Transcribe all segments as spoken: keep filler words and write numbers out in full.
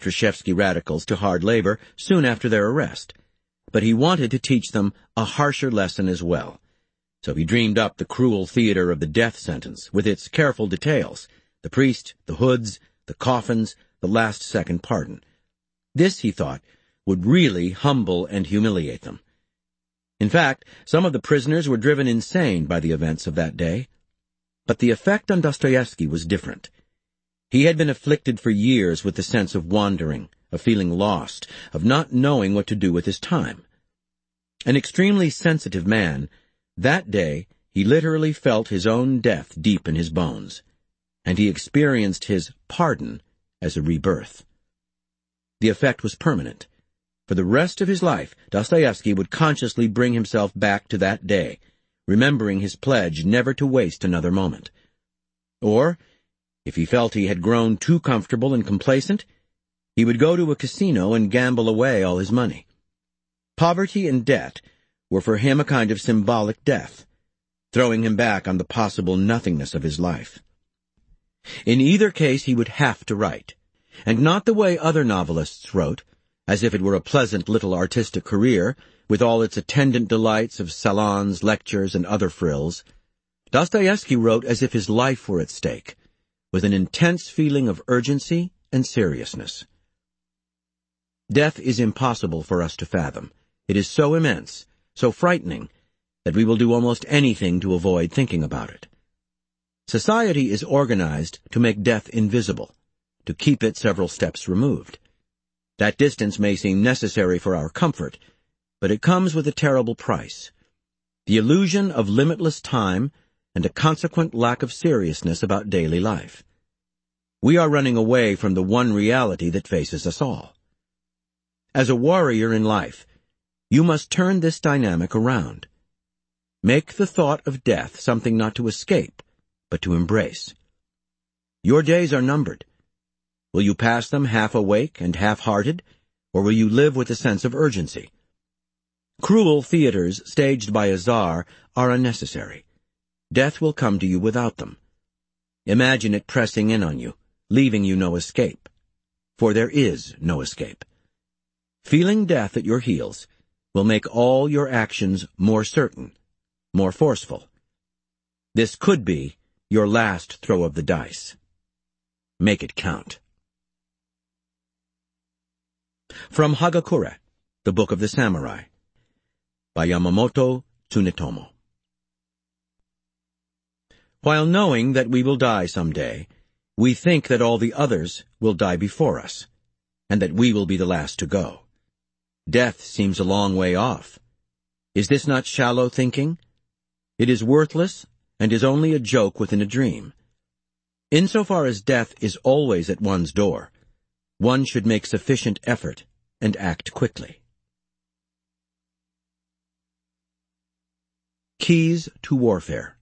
Petrashevsky radicals to hard labor soon after their arrest, but he wanted to teach them a harsher lesson as well. So he dreamed up the cruel theater of the death sentence, with its careful details, the priest, the hoods, the coffins, the last-second pardon. This, he thought, would really humble and humiliate them. In fact, some of the prisoners were driven insane by the events of that day. But the effect on Dostoevsky was different. He had been afflicted for years with the sense of wandering, of feeling lost, of not knowing what to do with his time. An extremely sensitive man, that day he literally felt his own death deep in his bones, and he experienced his pardon as a rebirth. The effect was permanent. For the rest of his life, Dostoevsky would consciously bring himself back to that day, remembering his pledge never to waste another moment. Or, if he felt he had grown too comfortable and complacent, he would go to a casino and gamble away all his money. Poverty and debt were for him a kind of symbolic death, throwing him back on the possible nothingness of his life. In either case he would have to write, and not the way other novelists wrote, as if it were a pleasant little artistic career, with all its attendant delights of salons, lectures, and other frills. Dostoevsky wrote as if his life were at stake, with an intense feeling of urgency and seriousness. Death is impossible for us to fathom. It is so immense, so frightening, that we will do almost anything to avoid thinking about it. Society is organized to make death invisible, to keep it several steps removed. That distance may seem necessary for our comfort, but it comes with a terrible price. The illusion of limitless time and a consequent lack of seriousness about daily life. We are running away from the one reality that faces us all. As a warrior in life, you must turn this dynamic around. Make the thought of death something not to escape, but to embrace. Your days are numbered. Will you pass them half awake and half-hearted, or will you live with a sense of urgency? Cruel theaters staged by a czar are unnecessary. Death will come to you without them. Imagine it pressing in on you, leaving you no escape. For there is no escape. Feeling death at your heels will make all your actions more certain, more forceful. This could be your last throw of the dice. Make it count. From Hagakure, the Book of the Samurai, by Yamamoto Tsunetomo. While knowing that we will die someday, we think that all the others will die before us, and that we will be the last to go. Death seems a long way off. Is this not shallow thinking? It is worthless, and is only a joke within a dream. Insofar as death is always at one's door, one should make sufficient effort and act quickly. Keys to warfare.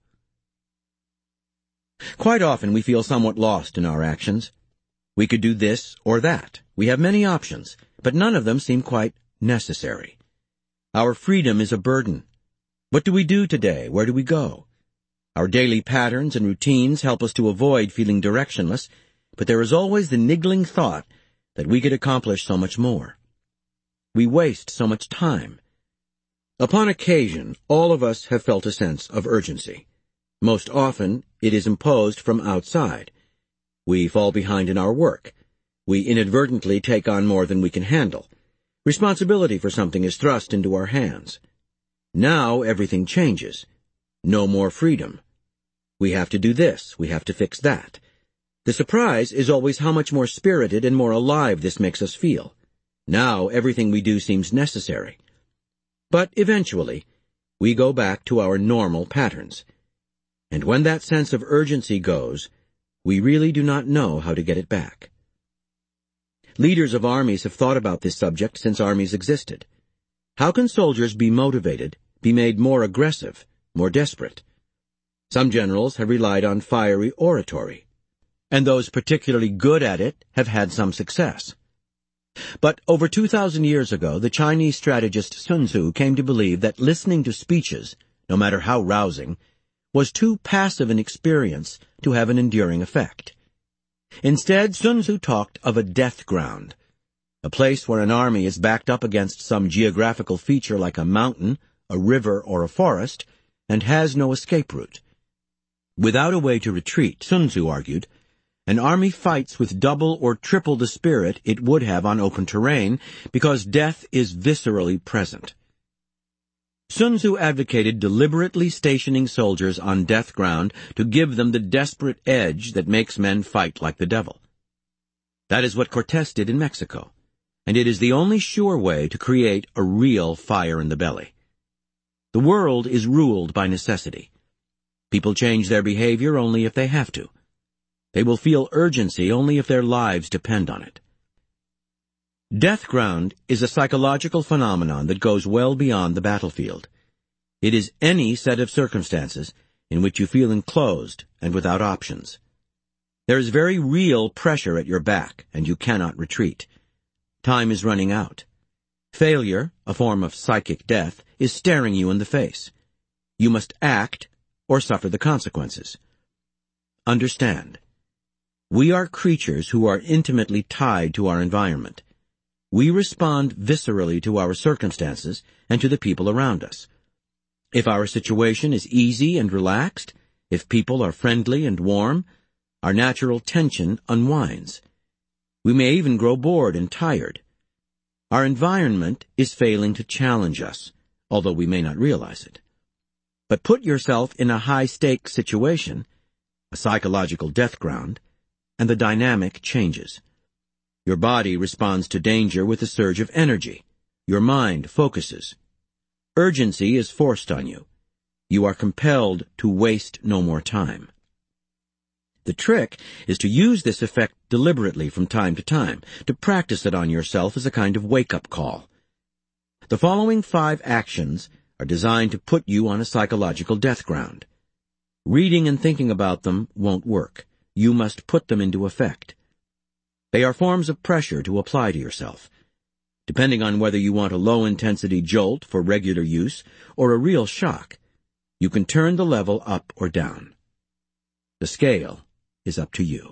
Quite often we feel somewhat lost in our actions. We could do this or that. We have many options, but none of them seem quite necessary. Our freedom is a burden. What do we do today? Where do we go? Our daily patterns and routines help us to avoid feeling directionless, but there is always the niggling thought that we could accomplish so much more. We waste so much time. Upon occasion, all of us have felt a sense of urgency. Most often, it is imposed from outside. We fall behind in our work. We inadvertently take on more than we can handle. Responsibility for something is thrust into our hands. Now everything changes. No more freedom. We have to do this, we have to fix that. The surprise is always how much more spirited and more alive this makes us feel. Now everything we do seems necessary. But eventually, we go back to our normal patterns. And when that sense of urgency goes, we really do not know how to get it back. Leaders of armies have thought about this subject since armies existed. How can soldiers be motivated, be made more aggressive, more desperate? Some generals have relied on fiery oratory, and those particularly good at it have had some success. But over two thousand years ago, the Chinese strategist Sun Tzu came to believe that listening to speeches, no matter how rousing, was too passive an experience to have an enduring effect. Instead, Sun Tzu talked of a death ground, a place where an army is backed up against some geographical feature like a mountain, a river, or a forest, and has no escape route. Without a way to retreat, Sun Tzu argued, an army fights with double or triple the spirit it would have on open terrain because death is viscerally present. Sun Tzu advocated deliberately stationing soldiers on death ground to give them the desperate edge that makes men fight like the devil. That is what Cortés did in Mexico, and it is the only sure way to create a real fire in the belly. The world is ruled by necessity. People change their behavior only if they have to. They will feel urgency only if their lives depend on it. Death ground is a psychological phenomenon that goes well beyond the battlefield. It is any set of circumstances in which you feel enclosed and without options. There is very real pressure at your back, and you cannot retreat. Time is running out. Failure, a form of psychic death, is staring you in the face. You must act or suffer the consequences. Understand. We are creatures who are intimately tied to our environment. We respond viscerally to our circumstances and to the people around us. If our situation is easy and relaxed, if people are friendly and warm, our natural tension unwinds. We may even grow bored and tired. Our environment is failing to challenge us, although we may not realize it. But put yourself in a high-stakes situation, a psychological death ground, and the dynamic changes. Your body responds to danger with a surge of energy. Your mind focuses. Urgency is forced on you. You are compelled to waste no more time. The trick is to use this effect deliberately from time to time, to practice it on yourself as a kind of wake-up call. The following five actions are designed to put you on a psychological death ground. Reading and thinking about them won't work. You must put them into effect. They are forms of pressure to apply to yourself. Depending on whether you want a low-intensity jolt for regular use or a real shock, you can turn the level up or down. The scale is up to you.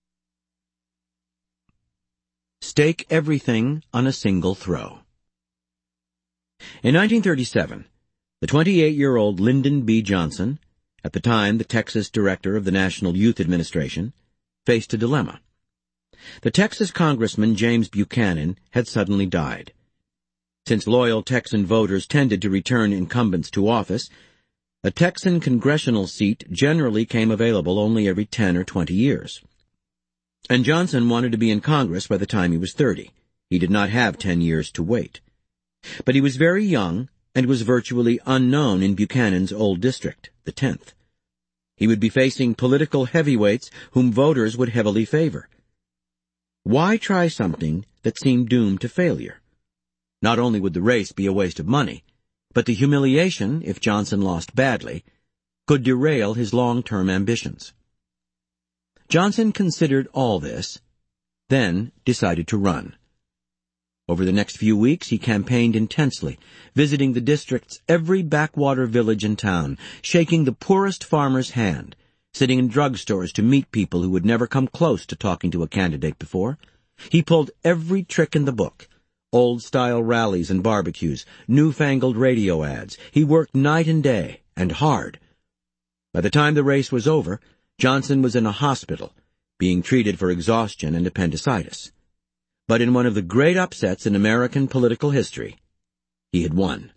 Stake everything on a single throw. In nineteen thirty-seven, the twenty-eight-year-old Lyndon B. Johnson, at the time the Texas director of the National Youth Administration, faced a dilemma. The Texas Congressman James Buchanan had suddenly died. Since loyal Texan voters tended to return incumbents to office, a Texan congressional seat generally came available only every ten or twenty years. And Johnson wanted to be in Congress by the time he was thirty. He did not have ten years to wait. But he was very young and was virtually unknown in Buchanan's old district, the tenth. He would be facing political heavyweights whom voters would heavily favor. Why try something that seemed doomed to failure? Not only would the race be a waste of money, but the humiliation, if Johnson lost badly, could derail his long-term ambitions. Johnson considered all this, then decided to run. Over the next few weeks, he campaigned intensely, visiting the district's every backwater village and town, shaking the poorest farmer's hand, sitting in drugstores to meet people who would never come close to talking to a candidate before. He pulled every trick in the book. Old-style rallies and barbecues, newfangled radio ads. He worked night and day, and hard. By the time the race was over, Johnson was in a hospital, being treated for exhaustion and appendicitis. But in one of the great upsets in American political history, he had won.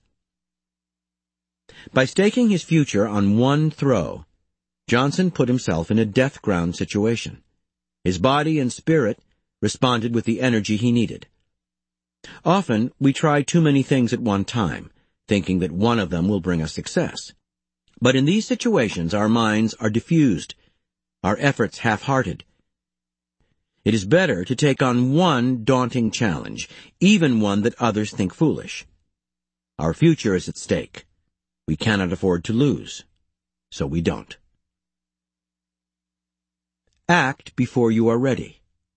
By staking his future on one throw, Johnson put himself in a death ground situation. His body and spirit responded with the energy he needed. Often, we try too many things at one time, thinking that one of them will bring us success. But in these situations, our minds are diffused, our efforts half-hearted. It is better to take on one daunting challenge, even one that others think foolish. Our future is at stake. We cannot afford to lose, so we don't. Act before you are ready.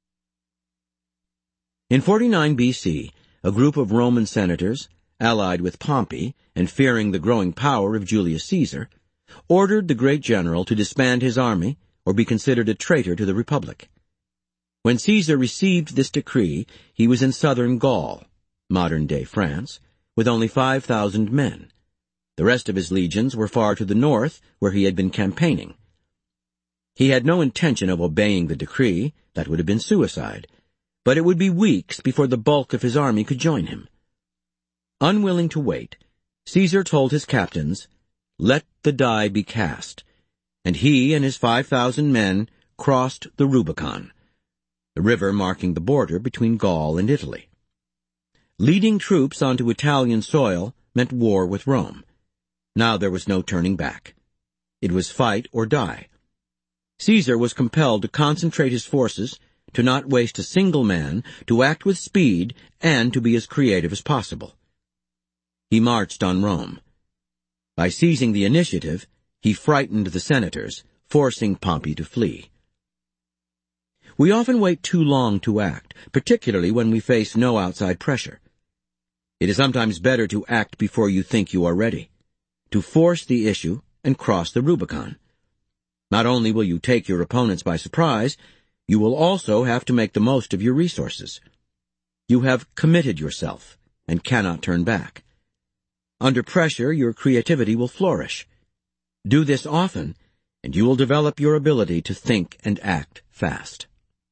In forty-nine B C, a group of Roman senators, allied with Pompey and fearing the growing power of Julius Caesar, ordered the great general to disband his army or be considered a traitor to the Republic. When Caesar received this decree, he was in southern Gaul, modern-day France, with only five thousand men. The rest of his legions were far to the north, where he had been campaigning. He had no intention of obeying the decree. That would have been suicide. But it would be weeks before the bulk of his army could join him. Unwilling to wait, Caesar told his captains, "Let the die be cast," and he and his five thousand men crossed the Rubicon, the river marking the border between Gaul and Italy. Leading troops onto Italian soil meant war with Rome. Now there was no turning back. It was fight or die. Caesar was compelled to concentrate his forces, to not waste a single man, to act with speed, and to be as creative as possible. He marched on Rome. By seizing the initiative, he frightened the senators, forcing Pompey to flee. We often wait too long to act, particularly when we face no outside pressure. It is sometimes better to act before you think you are ready, to force the issue and cross the Rubicon. Not only will you take your opponents by surprise, you will also have to make the most of your resources. You have committed yourself and cannot turn back. Under pressure, your creativity will flourish. Do this often, and you will develop your ability to think and act fast.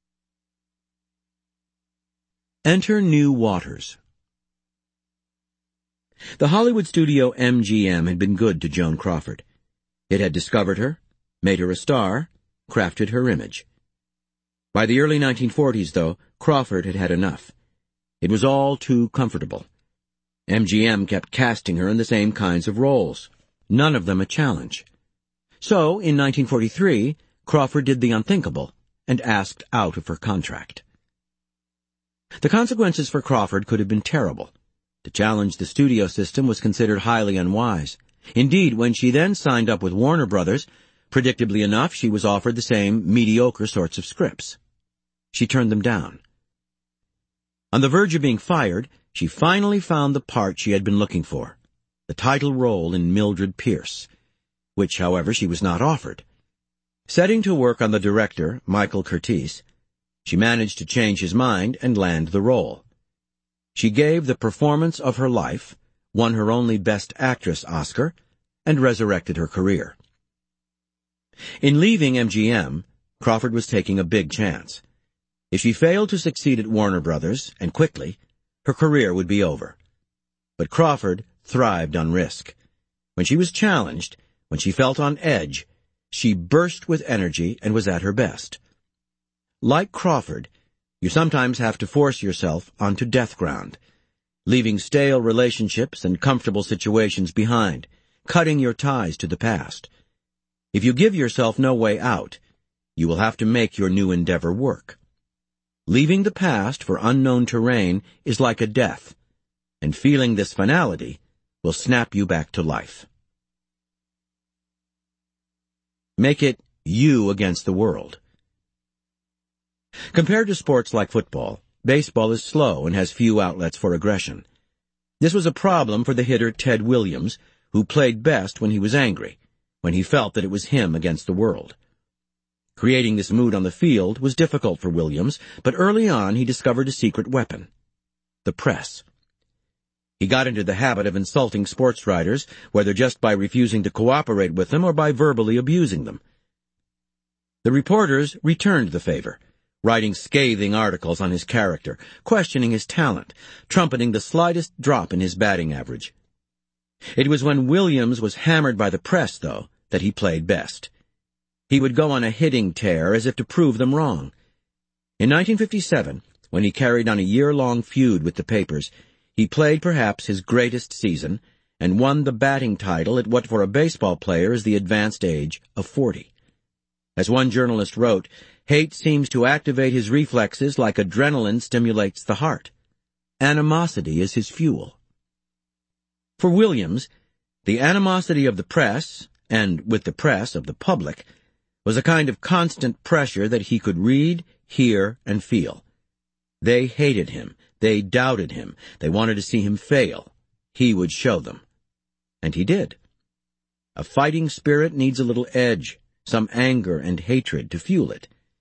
Enter new waters. The Hollywood studio M G M had been good to Joan Crawford. It had discovered her, made her a star, crafted her image. By the early nineteen forties, though, Crawford had had enough. It was all too comfortable. M G M kept casting her in the same kinds of roles, none of them a challenge. So, in nineteen forty-three, Crawford did the unthinkable and asked out of her contract. The consequences for Crawford could have been terrible. To challenge the studio system was considered highly unwise. Indeed, when she then signed up with Warner Brothers, predictably enough, she was offered the same mediocre sorts of scripts. She turned them down. On the verge of being fired, she finally found the part she had been looking for, the title role in Mildred Pierce, which, however, she was not offered. Setting to work on the director, Michael Curtiz, she managed to change his mind and land the role. She gave the performance of her life, won her only Best Actress Oscar, and resurrected her career. In leaving M G M, Crawford was taking a big chance. If she failed to succeed at Warner Brothers, and quickly, her career would be over. But Crawford thrived on risk. When she was challenged, when she felt on edge, she burst with energy and was at her best. Like Crawford, you sometimes have to force yourself onto death ground, leaving stale relationships and comfortable situations behind, cutting your ties to the past. If you give yourself no way out, you will have to make your new endeavor work. Leaving the past for unknown terrain is like a death, and feeling this finality will snap you back to life. Make it you against the world. Compared to sports like football, baseball is slow and has few outlets for aggression. This was a problem for the hitter Ted Williams, who played best when he was angry, when he felt that it was him against the world. Creating this mood on the field was difficult for Williams, but early on he discovered a secret weapon: the press. He got into the habit of insulting sports writers, whether just by refusing to cooperate with them or by verbally abusing them. The reporters returned the favor, writing scathing articles on his character, questioning his talent, trumpeting the slightest drop in his batting average. It was when Williams was hammered by the press, though, that he played best. He would go on a hitting tear as if to prove them wrong. In nineteen fifty-seven, when he carried on a year-long feud with the papers, he played perhaps his greatest season and won the batting title at what for a baseball player is the advanced age of forty. As one journalist wrote, hate seems to activate his reflexes like adrenaline stimulates the heart. Animosity is his fuel. For Williams, the animosity of the press, and with the press of the public, was a kind of constant pressure that he could read, hear, and feel. They hated him. They doubted him. They wanted to see him fail. He would show them. And he did. A fighting spirit needs a little edge, some anger and hatred to fuel it.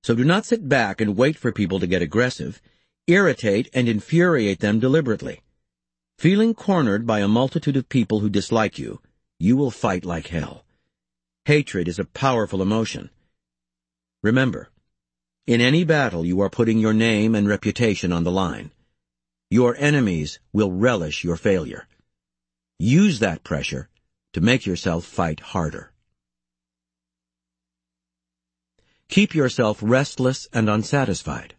So do not sit back and wait for people to get aggressive. Irritate and infuriate them deliberately. Feeling cornered by a multitude of people who dislike you, you will fight like hell. Hatred is a powerful emotion. Remember, in any battle you are putting your name and reputation on the line. Your enemies will relish your failure. Use that pressure to make yourself fight harder. Keep yourself restless and unsatisfied.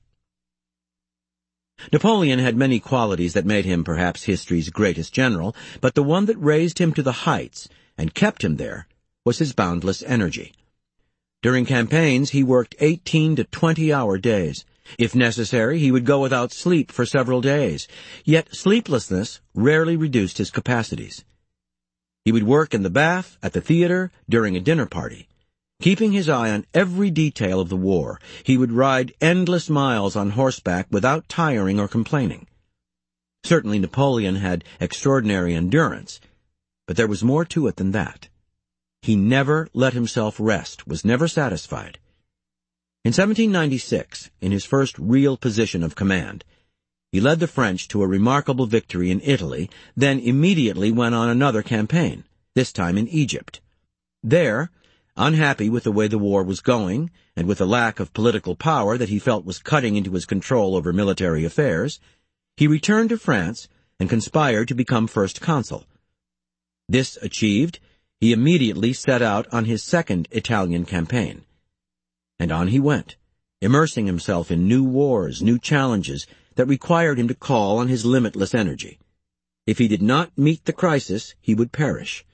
Napoleon had many qualities that made him perhaps history's greatest general, but the one that raised him to the heights and kept him there was his boundless energy. During campaigns, he worked eighteen to twenty-hour days. If necessary, he would go without sleep for several days. Yet sleeplessness rarely reduced his capacities. He would work in the bath, at the theater, during a dinner party. Keeping his eye on every detail of the war, he would ride endless miles on horseback without tiring or complaining. Certainly Napoleon had extraordinary endurance, but there was more to it than that. He never let himself rest, was never satisfied. In seventeen ninety-six, in his first real position of command, he led the French to a remarkable victory in Italy, then immediately went on another campaign, this time in Egypt. There, unhappy with the way the war was going, and with the lack of political power that he felt was cutting into his control over military affairs, he returned to France and conspired to become first consul. This achieved, he immediately set out on his second Italian campaign. And on he went, immersing himself in new wars, new challenges that required him to call on his limitless energy. If he did not meet the crisis, he would perish.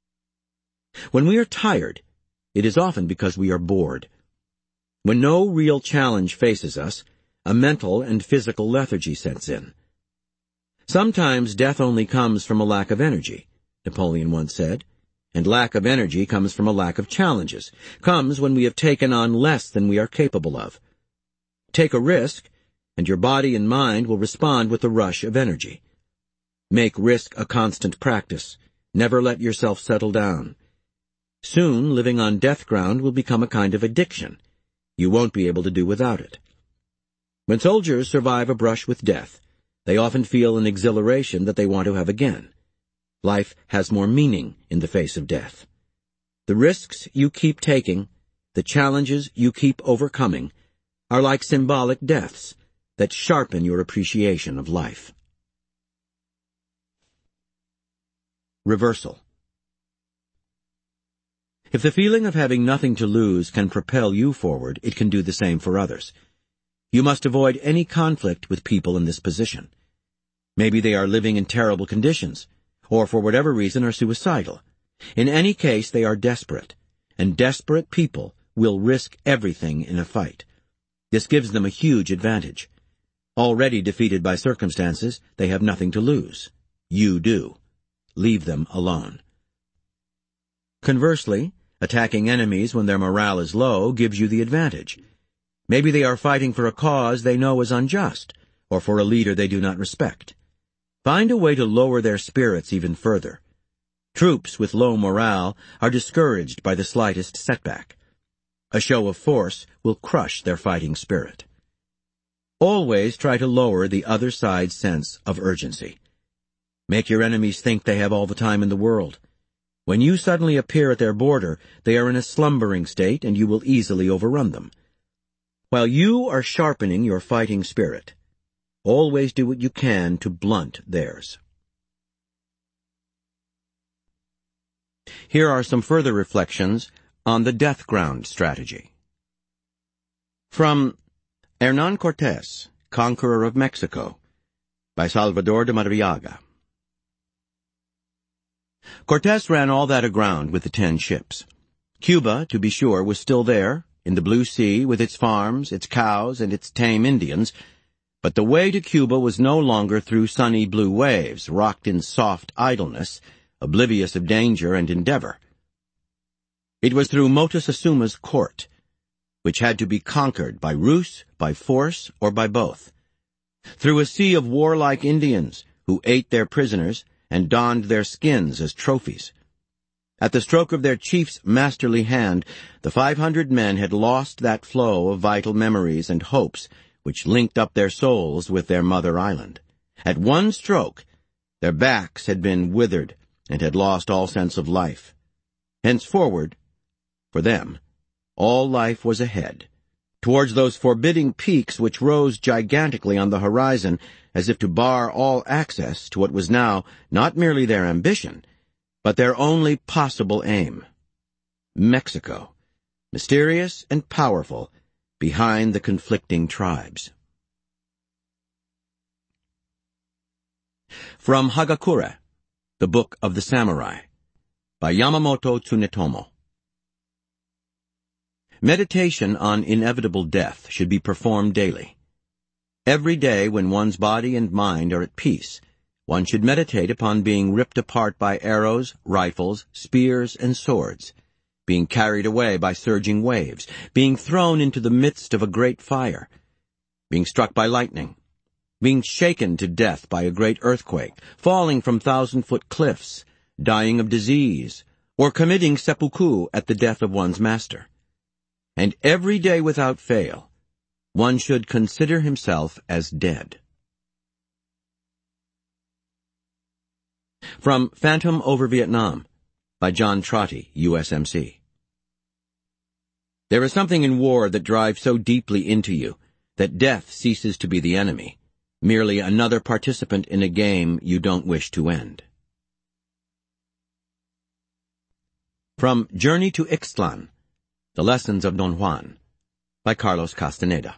When we are tired, it is often because we are bored. When no real challenge faces us, a mental and physical lethargy sets in. Sometimes death only comes from a lack of energy, Napoleon once said. And lack of energy comes from a lack of challenges, comes when we have taken on less than we are capable of. Take a risk, and your body and mind will respond with a rush of energy. Make risk a constant practice. Never let yourself settle down. Soon, living on death ground will become a kind of addiction. You won't be able to do without it. When soldiers survive a brush with death, they often feel an exhilaration that they want to have again. Life has more meaning in the face of death. The risks you keep taking, the challenges you keep overcoming, are like symbolic deaths that sharpen your appreciation of life. Reversal. If the feeling of having nothing to lose can propel you forward, it can do the same for others. You must avoid any conflict with people in this position. Maybe they are living in terrible conditions, or for whatever reason are suicidal. In any case, they are desperate, and desperate people will risk everything in a fight. This gives them a huge advantage. Already defeated by circumstances, they have nothing to lose. You do. Leave them alone. Conversely, attacking enemies when their morale is low gives you the advantage. Maybe they are fighting for a cause they know is unjust, or for a leader they do not respect. Find a way to lower their spirits even further. Troops with low morale are discouraged by the slightest setback. A show of force will crush their fighting spirit. Always try to lower the other side's sense of urgency. Make your enemies think they have all the time in the world. When you suddenly appear at their border, they are in a slumbering state and you will easily overrun them. While you are sharpening your fighting spirit, always do what you can to blunt theirs. Here are some further reflections on the death ground strategy. From Hernán Cortés, Conqueror of Mexico, by Salvador de Madariaga. Cortés ran all that aground with the ten ships. Cuba, to be sure, was still there, in the blue sea, with its farms, its cows, and its tame Indians, but the way to Cuba was no longer through sunny blue waves, rocked in soft idleness, oblivious of danger and endeavor. It was through Motezuma's court, which had to be conquered by ruse, by force, or by both. Through a sea of warlike Indians, who ate their prisoners and donned their skins as trophies. At the stroke of their chief's masterly hand, the five hundred men had lost that flow of vital memories and hopes which linked up their souls with their mother island. At one stroke, their backs had been withered and had lost all sense of life. Henceforward, for them, all life was ahead, towards those forbidding peaks which rose gigantically on the horizon as if to bar all access to what was now not merely their ambition, but their only possible aim. Mexico, mysterious and powerful, behind the conflicting tribes. From Hagakure, the Book of the Samurai, by Yamamoto Tsunetomo. Meditation on inevitable death should be performed daily. Every day when one's body and mind are at peace, one should meditate upon being ripped apart by arrows, rifles, spears, and swords, being carried away by surging waves, being thrown into the midst of a great fire, being struck by lightning, being shaken to death by a great earthquake, falling from thousand-foot cliffs, dying of disease, or committing seppuku at the death of one's master. And every day without fail, one should consider himself as dead. From Phantom over Vietnam, by John Trotty, U S M C. There is something in war that drives so deeply into you that death ceases to be the enemy, merely another participant in a game you don't wish to end. From Journey to Ixtlan, The Lessons of Don Juan, by Carlos Castaneda.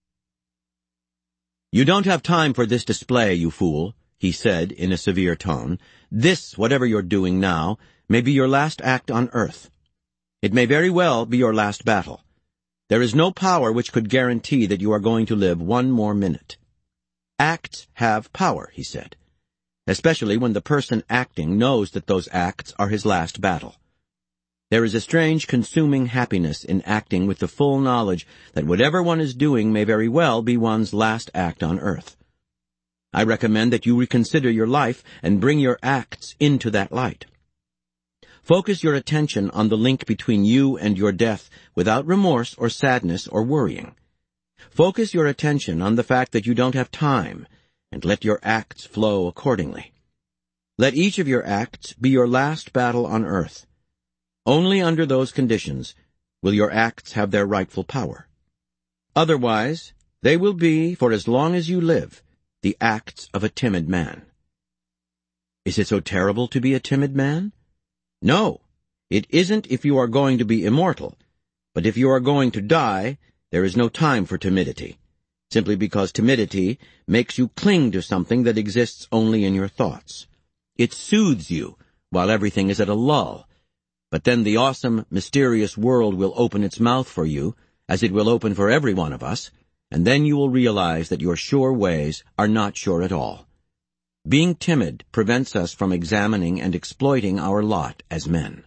You don't have time for this display, you fool, he said in a severe tone. This, whatever you're doing now, may be your last act on earth. It may very well be your last battle. There is no power which could guarantee that you are going to live one more minute. Acts have power, he said, especially when the person acting knows that those acts are his last battle. There is a strange consuming happiness in acting with the full knowledge that whatever one is doing may very well be one's last act on earth. I recommend that you reconsider your life and bring your acts into that light. Focus your attention on the link between you and your death without remorse or sadness or worrying. Focus your attention on the fact that you don't have time, and let your acts flow accordingly. Let each of your acts be your last battle on earth. Only under those conditions will your acts have their rightful power. Otherwise, they will be, for as long as you live, the acts of a timid man. Is it so terrible to be a timid man? No, it isn't if you are going to be immortal, but if you are going to die, there is no time for timidity, simply because timidity makes you cling to something that exists only in your thoughts. It soothes you while everything is at a lull, but then the awesome, mysterious world will open its mouth for you, as it will open for every one of us, and then you will realize that your sure ways are not sure at all. Being timid prevents us from examining and exploiting our lot as men.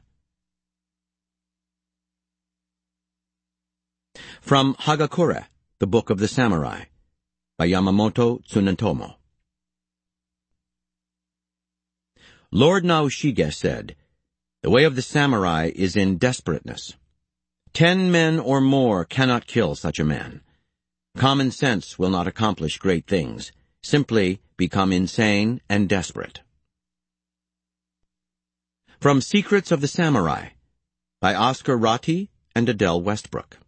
From Hagakure, the Book of the Samurai, by Yamamoto Tsunetomo. Lord Naoshige said, "The way of the samurai is in desperateness. Ten men or more cannot kill such a man. Common sense will not accomplish great things. Simply become insane and desperate." From Secrets of the Samurai, by Oscar Ratti and Adele Westbrook.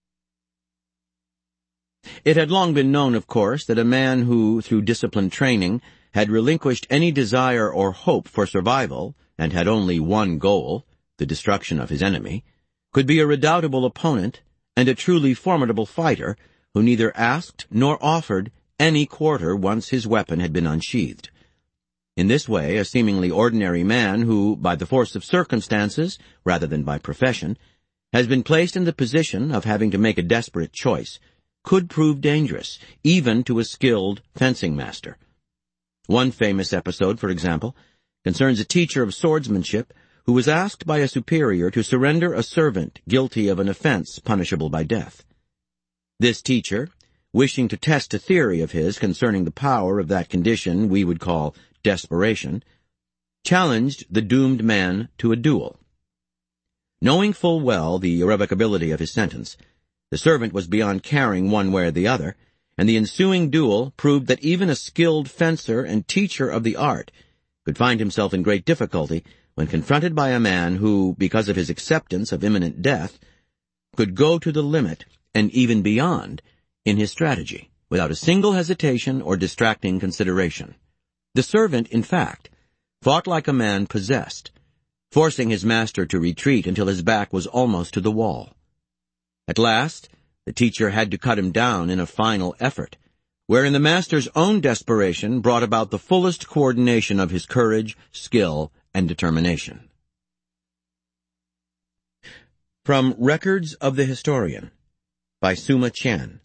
It had long been known, of course, that a man who, through disciplined training, had relinquished any desire or hope for survival, and had only one goal, the destruction of his enemy, could be a redoubtable opponent and a truly formidable fighter who neither asked nor offered any quarter once his weapon had been unsheathed. In this way, a seemingly ordinary man who, by the force of circumstances, rather than by profession, has been placed in the position of having to make a desperate choice, could prove dangerous, even to a skilled fencing master. One famous episode, for example, concerns a teacher of swordsmanship who was asked by a superior to surrender a servant guilty of an offense punishable by death. This teacher, wishing to test a theory of his concerning the power of that condition we would call desperation, challenged the doomed man to a duel. Knowing full well the irrevocability of his sentence, the servant was beyond caring one way or the other, and the ensuing duel proved that even a skilled fencer and teacher of the art could find himself in great difficulty when confronted by a man who, because of his acceptance of imminent death, could go to the limit and even beyond in his strategy, without a single hesitation or distracting consideration. The servant, in fact, fought like a man possessed, forcing his master to retreat until his back was almost to the wall. At last, the teacher had to cut him down in a final effort, wherein the master's own desperation brought about the fullest coordination of his courage, skill, and determination. From Records of the Historian, by Suma Qian.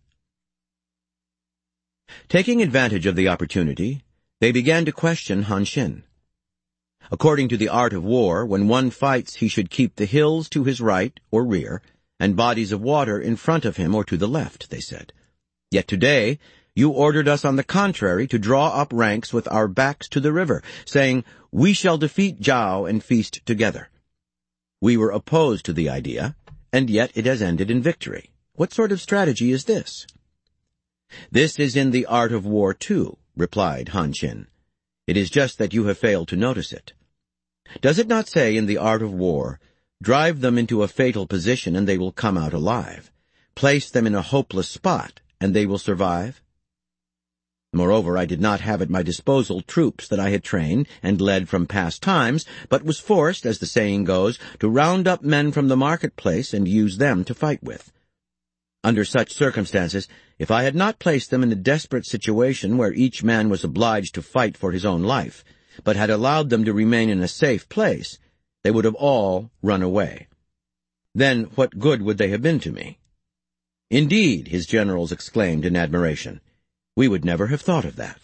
Taking advantage of the opportunity, they began to question Han Xin. According to the art of war, when one fights he should keep the hills to his right or rear, and bodies of water in front of him or to the left, they said. Yet today, you ordered us on the contrary to draw up ranks with our backs to the river, saying, "We shall defeat Zhao and feast together." We were opposed to the idea, and yet it has ended in victory. What sort of strategy is this? "This is in the art of war, too," replied Han Xin. "It is just that you have failed to notice it. Does it not say in the art of war, drive them into a fatal position and they will come out alive. Place them in a hopeless spot and they will survive? Moreover, I did not have at my disposal troops that I had trained and led from past times, but was forced, as the saying goes, to round up men from the marketplace and use them to fight with. Under such circumstances, if I had not placed them in a desperate situation where each man was obliged to fight for his own life, but had allowed them to remain in a safe place, they would have all run away. Then what good would they have been to me?" "Indeed," his generals exclaimed in admiration, "we would never have thought of that."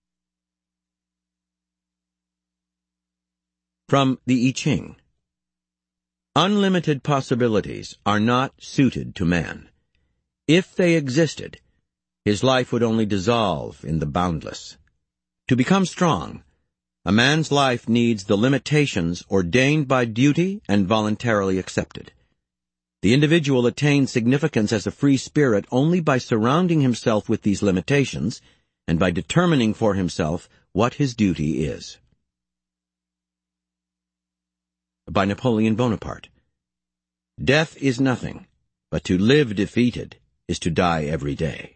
From the I Ching. Unlimited possibilities are not suited to man. If they existed, his life would only dissolve in the boundless. To become strong, a man's life needs the limitations ordained by duty and voluntarily accepted. The individual attains significance as a free spirit only by surrounding himself with these limitations and by determining for himself what his duty is. By Napoleon Bonaparte. Death is nothing, but to live defeated is to die every day.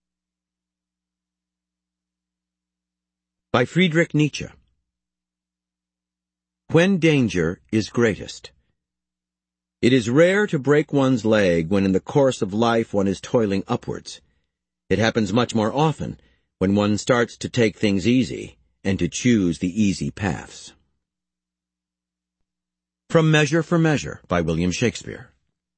By Friedrich Nietzsche. When danger is greatest. It is rare to break one's leg when in the course of life one is toiling upwards. It happens much more often when one starts to take things easy and to choose the easy paths. From Measure for Measure, by William Shakespeare.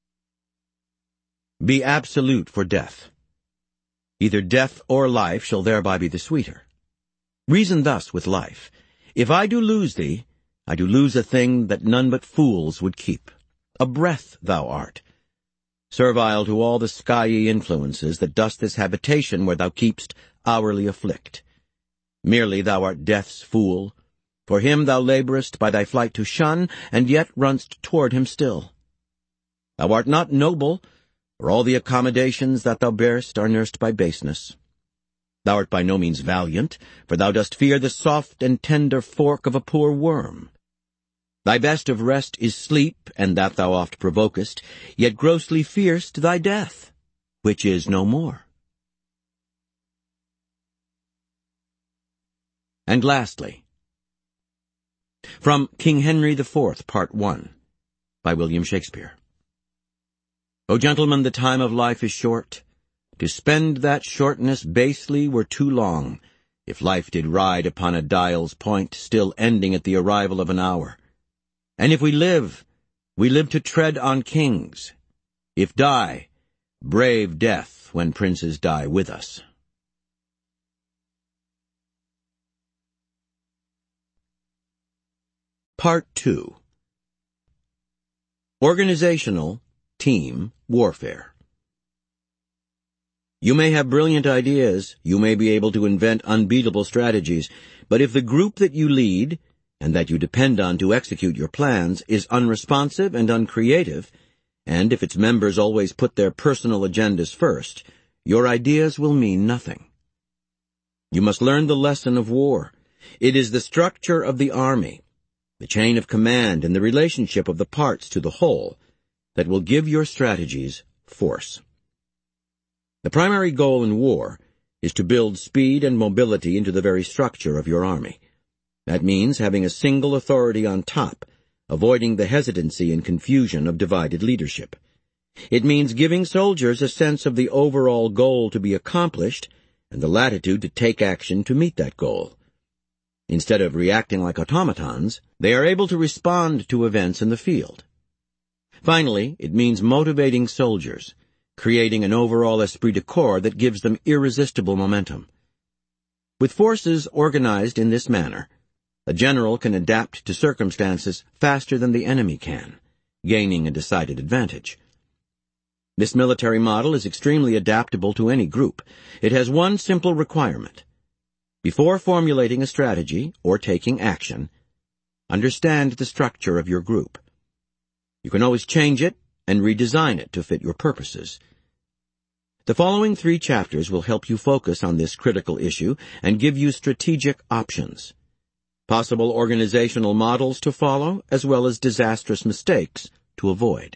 Be absolute for death. Either death or life shall thereby be the sweeter. Reason thus with life. If I do lose thee, I do lose a thing that none but fools would keep. A breath thou art, servile to all the skyey influences that dost this habitation where thou keep'st hourly afflict. Merely thou art death's fool. For him thou labourest by thy flight to shun, and yet run'st toward him still. Thou art not noble, for all the accommodations that thou bear'st are nursed by baseness. Thou art by no means valiant, for thou dost fear the soft and tender fork of a poor worm. Thy best of rest is sleep, and that thou oft provokest, yet grossly fear'st thy death, which is no more. And lastly, from King Henry the Fourth, Part One, by William Shakespeare. O gentlemen, the time of life is short. To spend that shortness basely were too long, if life did ride upon a dial's point, still ending at the arrival of an hour. And if we live, we live to tread on kings. If die, brave death when princes die with us. Part Two. Organizational Team Warfare. You may have brilliant ideas, you may be able to invent unbeatable strategies, but if the group that you lead, and that you depend on to execute your plans is unresponsive and uncreative, and if its members always put their personal agendas first, your ideas will mean nothing. You must learn the lesson of war. It is the structure of the army, the chain of command and the relationship of the parts to the whole, that will give your strategies force. The primary goal in war is to build speed and mobility into the very structure of your army. That means having a single authority on top, avoiding the hesitancy and confusion of divided leadership. It means giving soldiers a sense of the overall goal to be accomplished and the latitude to take action to meet that goal. Instead of reacting like automatons, they are able to respond to events in the field. Finally, it means motivating soldiers, creating an overall esprit de corps that gives them irresistible momentum. With forces organized in this manner, a general can adapt to circumstances faster than the enemy can, gaining a decided advantage. This military model is extremely adaptable to any group. It has one simple requirement. Before formulating a strategy or taking action, understand the structure of your group. You can always change it and redesign it to fit your purposes. The following three chapters will help you focus on this critical issue and give you strategic options, possible organizational models to follow, as well as disastrous mistakes to avoid.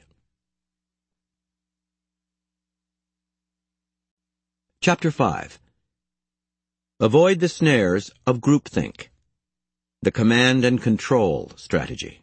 Chapter five. Avoid the snares of groupthink. The command and control strategy.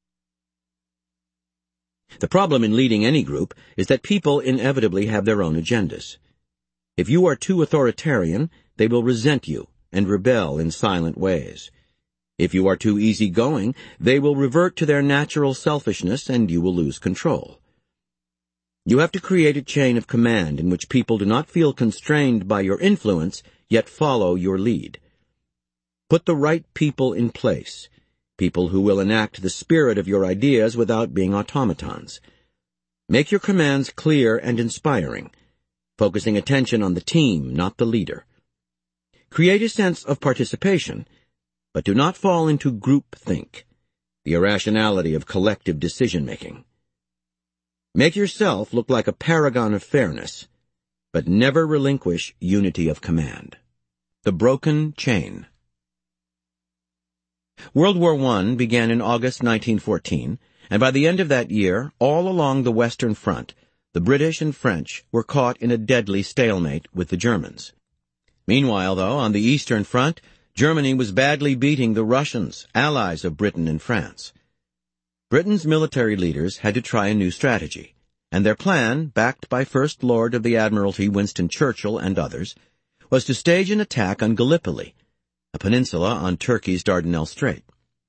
The problem in leading any group is that people inevitably have their own agendas. If you are too authoritarian, they will resent you and rebel in silent ways. If you are too easygoing, they will revert to their natural selfishness and you will lose control. You have to create a chain of command in which people do not feel constrained by your influence, yet follow your lead. Put the right people in place, people who will enact the spirit of your ideas without being automatons. Make your commands clear and inspiring, focusing attention on the team, not the leader. Create a sense of participation, but do not fall into groupthink, the irrationality of collective decision-making. Make yourself look like a paragon of fairness, but never relinquish unity of command. The broken chain. World War One began in August nineteen fourteen, and by the end of that year, all along the Western Front, the British and French were caught in a deadly stalemate with the Germans. Meanwhile, though, on the Eastern Front, Germany was badly beating the Russians, allies of Britain and France. Britain's military leaders had to try a new strategy, and their plan, backed by First Lord of the Admiralty Winston Churchill and others, was to stage an attack on Gallipoli, a peninsula on Turkey's Dardanelles Strait.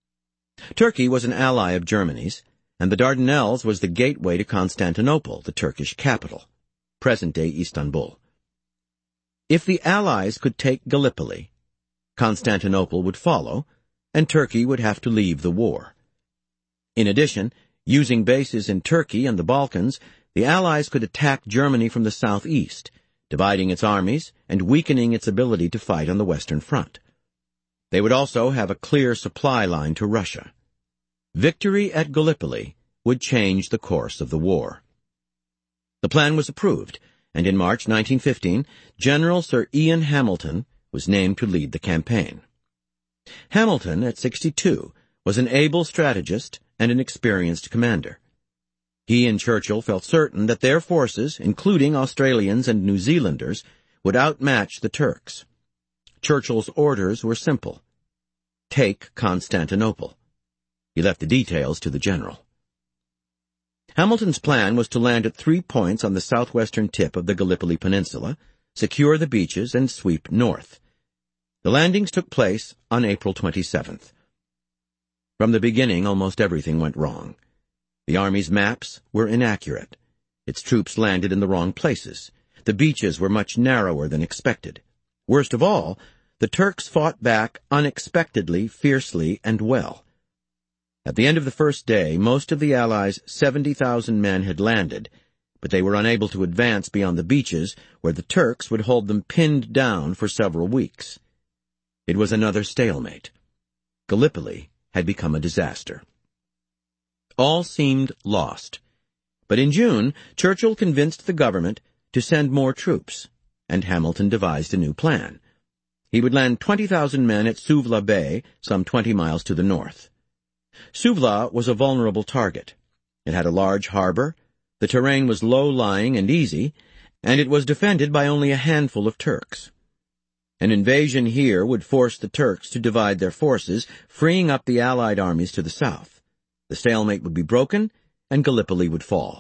Turkey was an ally of Germany's, and the Dardanelles was the gateway to Constantinople, the Turkish capital, present-day Istanbul. If the Allies could take Gallipoli, Constantinople would follow, and Turkey would have to leave the war. In addition, using bases in Turkey and the Balkans, the Allies could attack Germany from the southeast, dividing its armies and weakening its ability to fight on the Western Front. They would also have a clear supply line to Russia. Victory at Gallipoli would change the course of the war. The plan was approved, and in March nineteen fifteen, General Sir Ian Hamilton was named to lead the campaign. Hamilton, at sixty-two, was an able strategist and an experienced commander. He and Churchill felt certain that their forces, including Australians and New Zealanders, would outmatch the Turks. Churchill's orders were simple. Take Constantinople. He left the details to the general. Hamilton's plan was to land at three points on the southwestern tip of the Gallipoli Peninsula, secure the beaches, and sweep north. The landings took place on April twenty-seventh. From the beginning, almost everything went wrong. The Army's maps were inaccurate. Its troops landed in the wrong places. The beaches were much narrower than expected. Worst of all, the Turks fought back unexpectedly, fiercely, and well. At the end of the first day, most of the Allies' seventy thousand men had landed, but they were unable to advance beyond the beaches, where the Turks would hold them pinned down for several weeks. It was another stalemate. Gallipoli had become a disaster. All seemed lost. But in June, Churchill convinced the government to send more troops, and Hamilton devised a new plan. He would land twenty thousand men at Suvla Bay, some twenty miles to the north. Suvla was a vulnerable target. It had a large harbor, the terrain was low-lying and easy, and it was defended by only a handful of Turks. An invasion here would force the Turks to divide their forces, freeing up the Allied armies to the south. The stalemate would be broken, and Gallipoli would fall.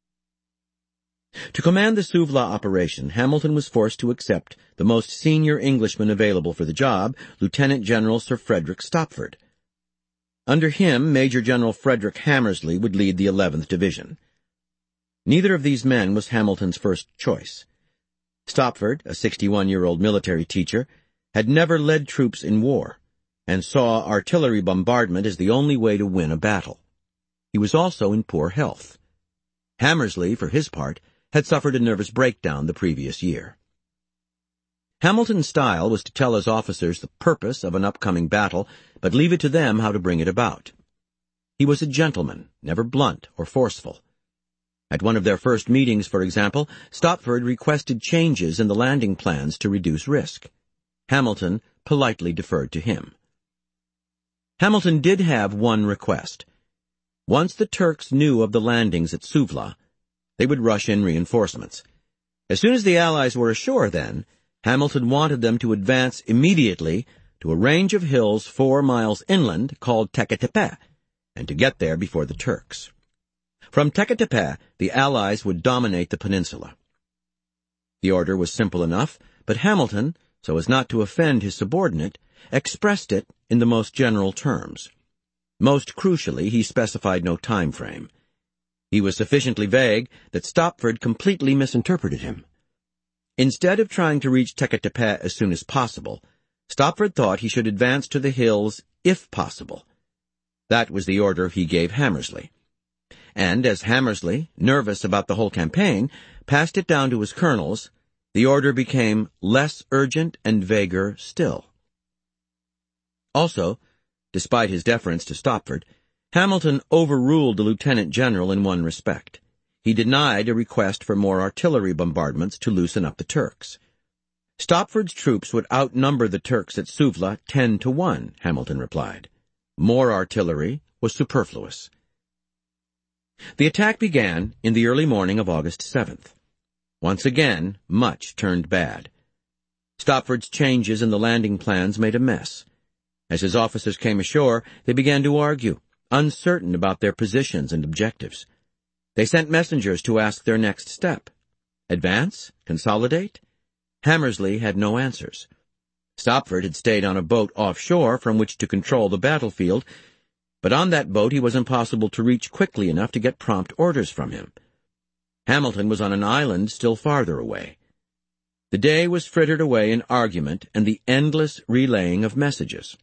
To command the Suvla operation, Hamilton was forced to accept the most senior Englishman available for the job, Lieutenant General Sir Frederick Stopford. Under him, Major General Frederick Hammersley would lead the eleventh Division. Neither of these men was Hamilton's first choice. Stopford, a sixty-one-year-old military teacher, had never led troops in war, and saw artillery bombardment as the only way to win a battle. He was also in poor health. Hammersley, for his part, had suffered a nervous breakdown the previous year. Hamilton's style was to tell his officers the purpose of an upcoming battle, but leave it to them how to bring it about. He was a gentleman, never blunt or forceful. At one of their first meetings, for example, Stopford requested changes in the landing plans to reduce risk. Hamilton politely deferred to him. Hamilton did have one request. Once the Turks knew of the landings at Suvla, they would rush in reinforcements. As soon as the Allies were ashore, then, Hamilton wanted them to advance immediately to a range of hills four miles inland called Teke-Tepe, and to get there before the Turks. From Teke-Tepe, the Allies would dominate the peninsula. The order was simple enough, but Hamilton, so as not to offend his subordinate, expressed it in the most general terms. Most crucially, he specified no time frame. He was sufficiently vague that Stopford completely misinterpreted him. Instead of trying to reach Teke-Tepe as soon as possible, Stopford thought he should advance to the hills if possible. That was the order he gave Hammersley. And as Hammersley, nervous about the whole campaign, passed it down to his colonels, the order became less urgent and vaguer still. Also, despite his deference to Stopford, Hamilton overruled the lieutenant general in one respect. He denied a request for more artillery bombardments to loosen up the Turks. Stopford's troops would outnumber the Turks at Suvla ten to one, Hamilton replied. More artillery was superfluous. The attack began in the early morning of August seventh. Once again, much turned bad. Stopford's changes in the landing plans made a mess. As his officers came ashore, they began to argue, uncertain about their positions and objectives. They sent messengers to ask their next step. Advance? Consolidate? Hammersley had no answers. Stopford had stayed on a boat offshore from which to control the battlefield, but on that boat he was impossible to reach quickly enough to get prompt orders from him. Hamilton was on an island still farther away. The day was frittered away in argument and the endless relaying of messages.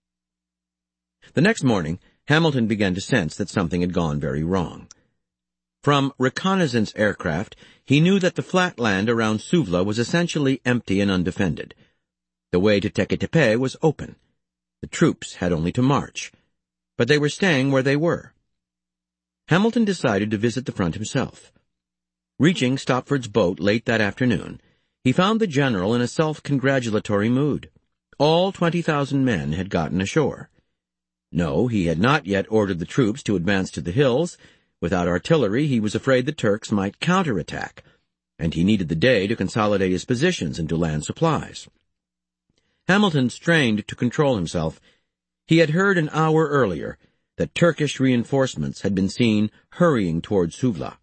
The next morning, Hamilton began to sense that something had gone very wrong. From reconnaissance aircraft, he knew that the flat land around Suvla was essentially empty and undefended. The way to Teke-Tepe was open. The troops had only to march, but they were staying where they were. Hamilton decided to visit the front himself. Reaching Stopford's boat late that afternoon, he found the general in a self-congratulatory mood. All twenty thousand men had gotten ashore. No, he had not yet ordered the troops to advance to the hills. Without artillery, he was afraid the Turks might counterattack, and he needed the day to consolidate his positions and to land supplies. Hamilton strained to control himself. He had heard an hour earlier that Turkish reinforcements had been seen hurrying toward Suvla.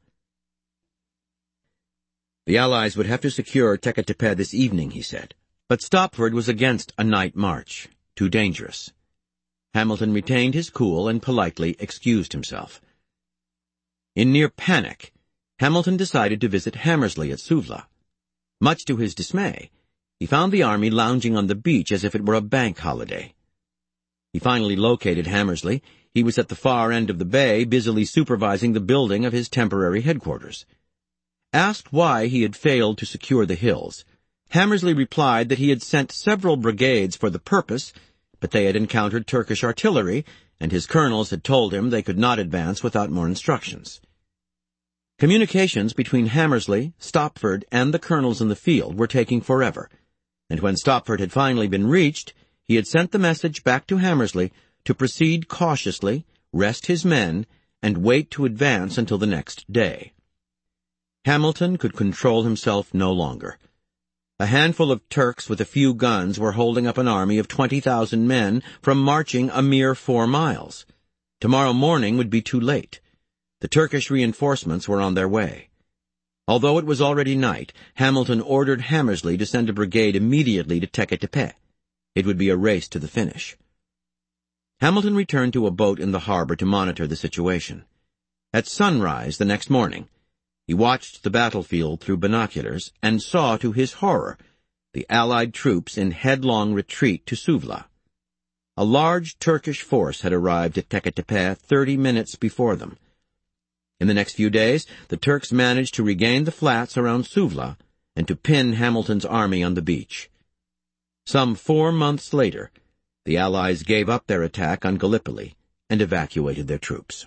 The Allies would have to secure Teke-Tepe this evening, he said, but Stopford was against a night march, too dangerous. Hamilton retained his cool and politely excused himself. In near panic, Hamilton decided to visit Hammersley at Suvla. Much to his dismay, he found the army lounging on the beach as if it were a bank holiday. He finally located Hammersley. He was at the far end of the bay, busily supervising the building of his temporary headquarters. Asked why he had failed to secure the hills, Hammersley replied that he had sent several brigades for the purpose, but they had encountered Turkish artillery, and his colonels had told him they could not advance without more instructions. Communications between Hammersley, Stopford, and the colonels in the field were taking forever, and when Stopford had finally been reached, he had sent the message back to Hammersley to proceed cautiously, rest his men, and wait to advance until the next day. Hamilton could control himself no longer. A handful of Turks with a few guns were holding up an army of twenty thousand men from marching a mere four miles. Tomorrow morning would be too late. The Turkish reinforcements were on their way. Although it was already night, Hamilton ordered Hammersley to send a brigade immediately to Teke Tepe. It would be a race to the finish. Hamilton returned to a boat in the harbor to monitor the situation. At sunrise the next morning, he watched the battlefield through binoculars and saw, to his horror, the Allied troops in headlong retreat to Suvla. A large Turkish force had arrived at Teke Tepe thirty minutes before them. In the next few days, the Turks managed to regain the flats around Suvla and to pin Hamilton's army on the beach. Some four months later, the Allies gave up their attack on Gallipoli and evacuated their troops.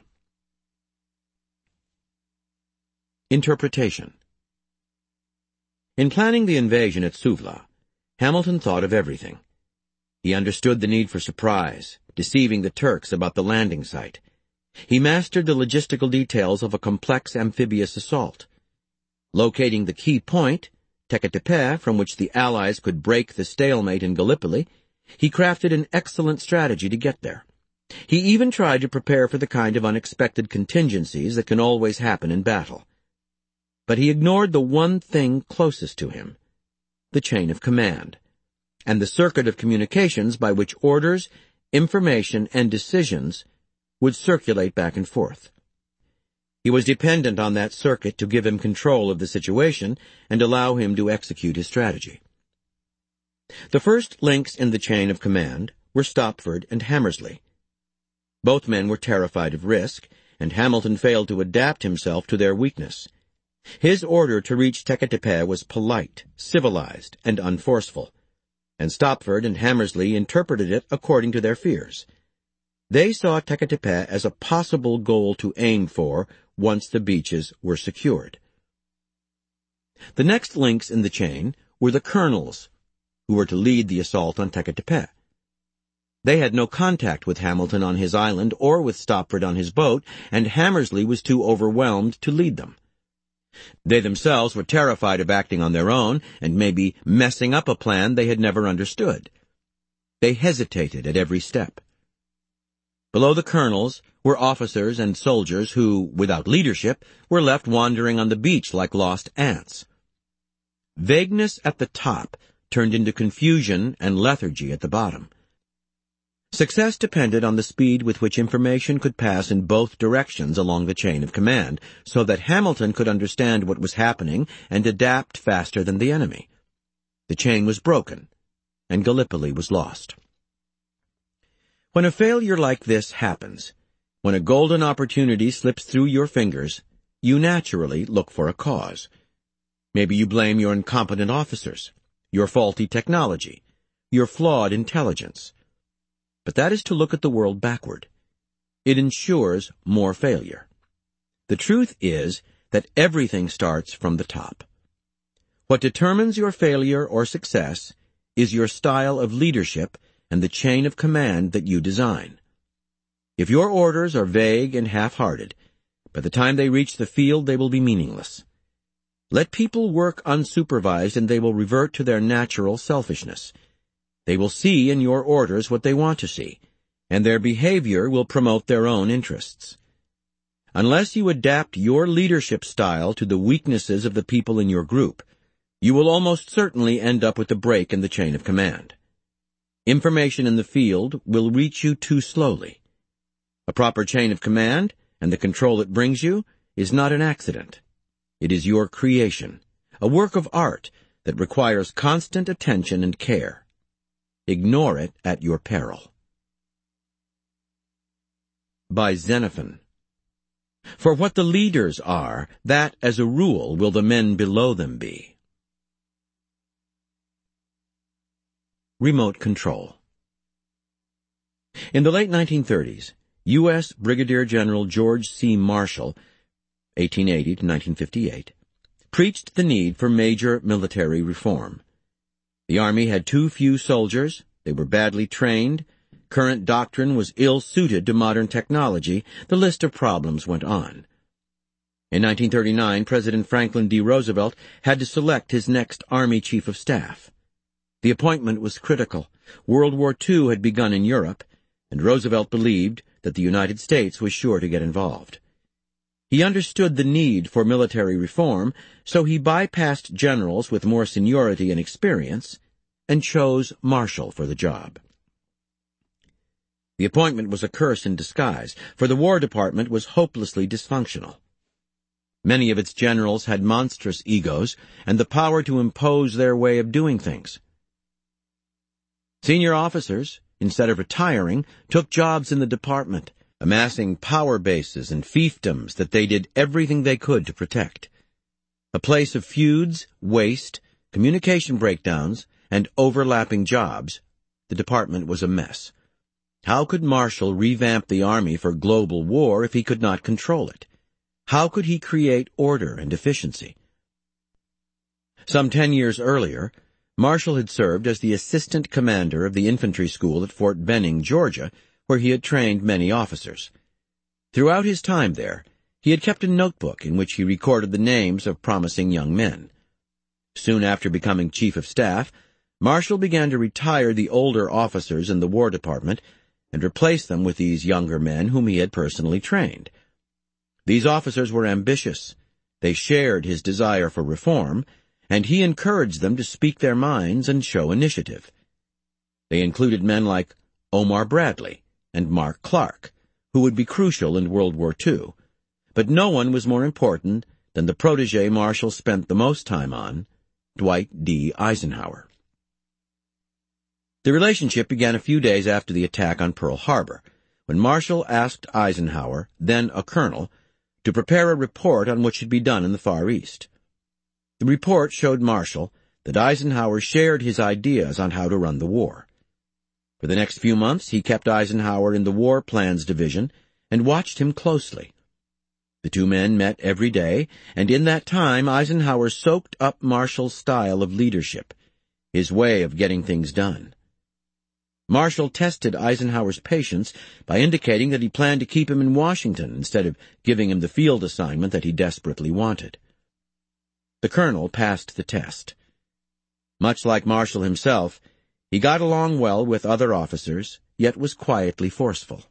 Interpretation. In planning the invasion at Suvla, Hamilton thought of everything. He understood the need for surprise, deceiving the Turks about the landing site. He mastered the logistical details of a complex amphibious assault. Locating the key point, Teke Tepe, from which the Allies could break the stalemate in Gallipoli, he crafted an excellent strategy to get there. He even tried to prepare for the kind of unexpected contingencies that can always happen in battle. But he ignored the one thing closest to him, the chain of command, and the circuit of communications by which orders, information, and decisions would circulate back and forth. He was dependent on that circuit to give him control of the situation and allow him to execute his strategy. The first links in the chain of command were Stopford and Hammersley. Both men were terrified of risk, and Hamilton failed to adapt himself to their weakness. His order to reach Teke Tepe was polite, civilized, and unforceful, and Stopford and Hammersley interpreted it according to their fears. They saw Teke Tepe as a possible goal to aim for once the beaches were secured. The next links in the chain were the colonels, who were to lead the assault on Teke Tepe. They had no contact with Hamilton on his island or with Stopford on his boat, and Hammersley was too overwhelmed to lead them. They themselves were terrified of acting on their own and maybe messing up a plan they had never understood. They hesitated at every step. Below the colonels were officers and soldiers who, without leadership, were left wandering on the beach like lost ants. Vagueness at the top turned into confusion and lethargy at the bottom. Success depended on the speed with which information could pass in both directions along the chain of command, so that Hamilton could understand what was happening and adapt faster than the enemy. The chain was broken, and Gallipoli was lost. When a failure like this happens, when a golden opportunity slips through your fingers, you naturally look for a cause. Maybe you blame your incompetent officers, your faulty technology, your flawed intelligence. But that is to look at the world backward. It ensures more failure. The truth is that everything starts from the top. What determines your failure or success is your style of leadership and the chain of command that you design. If your orders are vague and half-hearted, by the time they reach the field they will be meaningless. Let people work unsupervised and they will revert to their natural selfishness. They will see in your orders what they want to see, and their behavior will promote their own interests. Unless you adapt your leadership style to the weaknesses of the people in your group, you will almost certainly end up with a break in the chain of command. Information in the field will reach you too slowly. A proper chain of command, and the control it brings you, is not an accident. It is your creation, a work of art that requires constant attention and care. Ignore it at your peril. By Xenophon. For what the leaders are, that, as a rule, will the men below them be. Remote control. In the late nineteen thirties, U S Brigadier General George C. Marshall, eighteen eighty to nineteen fifty-eight, preached the need for major military reform. The Army had too few soldiers, they were badly trained, current doctrine was ill-suited to modern technology, the list of problems went on. In nineteen thirty-nine, President Franklin D. Roosevelt had to select his next Army Chief of Staff. The appointment was critical. World War Two had begun in Europe, and Roosevelt believed that the United States was sure to get involved. He understood the need for military reform, so he bypassed generals with more seniority and experience and chose Marshall for the job. The appointment was a curse in disguise, for the War Department was hopelessly dysfunctional. Many of its generals had monstrous egos and the power to impose their way of doing things. Senior officers, instead of retiring, took jobs in the department, amassing power bases and fiefdoms that they did everything they could to protect. A place of feuds, waste, communication breakdowns, and overlapping jobs, the department was a mess. How could Marshall revamp the Army for global war if he could not control it? How could he create order and efficiency? Some ten years earlier, Marshall had served as the assistant commander of the infantry school at Fort Benning, Georgia, where he had trained many officers. Throughout his time there, he had kept a notebook in which he recorded the names of promising young men. Soon after becoming Chief of Staff, Marshall began to retire the older officers in the War Department and replace them with these younger men whom he had personally trained. These officers were ambitious. They shared his desire for reform, and he encouraged them to speak their minds and show initiative. They included men like Omar Bradley and Mark Clark, who would be crucial in World War Two, but no one was more important than the protege Marshall spent the most time on, Dwight D. Eisenhower. The relationship began a few days after the attack on Pearl Harbor, when Marshall asked Eisenhower, then a colonel, to prepare a report on what should be done in the Far East. The report showed Marshall that Eisenhower shared his ideas on how to run the war. For the next few months, he kept Eisenhower in the War Plans Division and watched him closely. The two men met every day, and in that time Eisenhower soaked up Marshall's style of leadership, his way of getting things done. Marshall tested Eisenhower's patience by indicating that he planned to keep him in Washington instead of giving him the field assignment that he desperately wanted. The colonel passed the test. Much like Marshall himself, he got along well with other officers, yet was quietly forceful.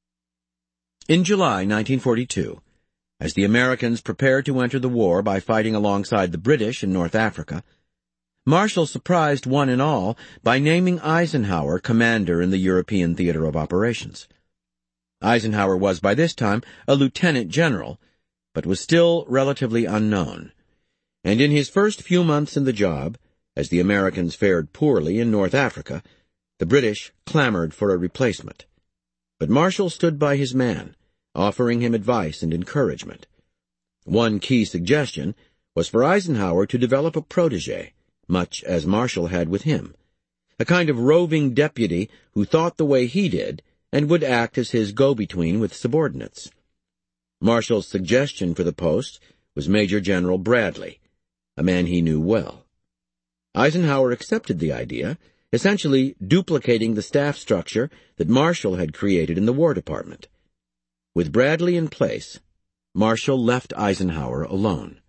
In July nineteen forty-two, as the Americans prepared to enter the war by fighting alongside the British in North Africa, Marshall surprised one and all by naming Eisenhower commander in the European theater of operations. Eisenhower was by this time a lieutenant general, but was still relatively unknown. And in his first few months in the job, as the Americans fared poorly in North Africa, the British clamored for a replacement. But Marshall stood by his man, offering him advice and encouragement. One key suggestion was for Eisenhower to develop a protege, much as Marshall had with him, a kind of roving deputy who thought the way he did and would act as his go-between with subordinates. Marshall's suggestion for the post was Major General Bradley, a man he knew well. Eisenhower accepted the idea, essentially duplicating the staff structure that Marshall had created in the War Department. With Bradley in place, Marshall left Eisenhower alone.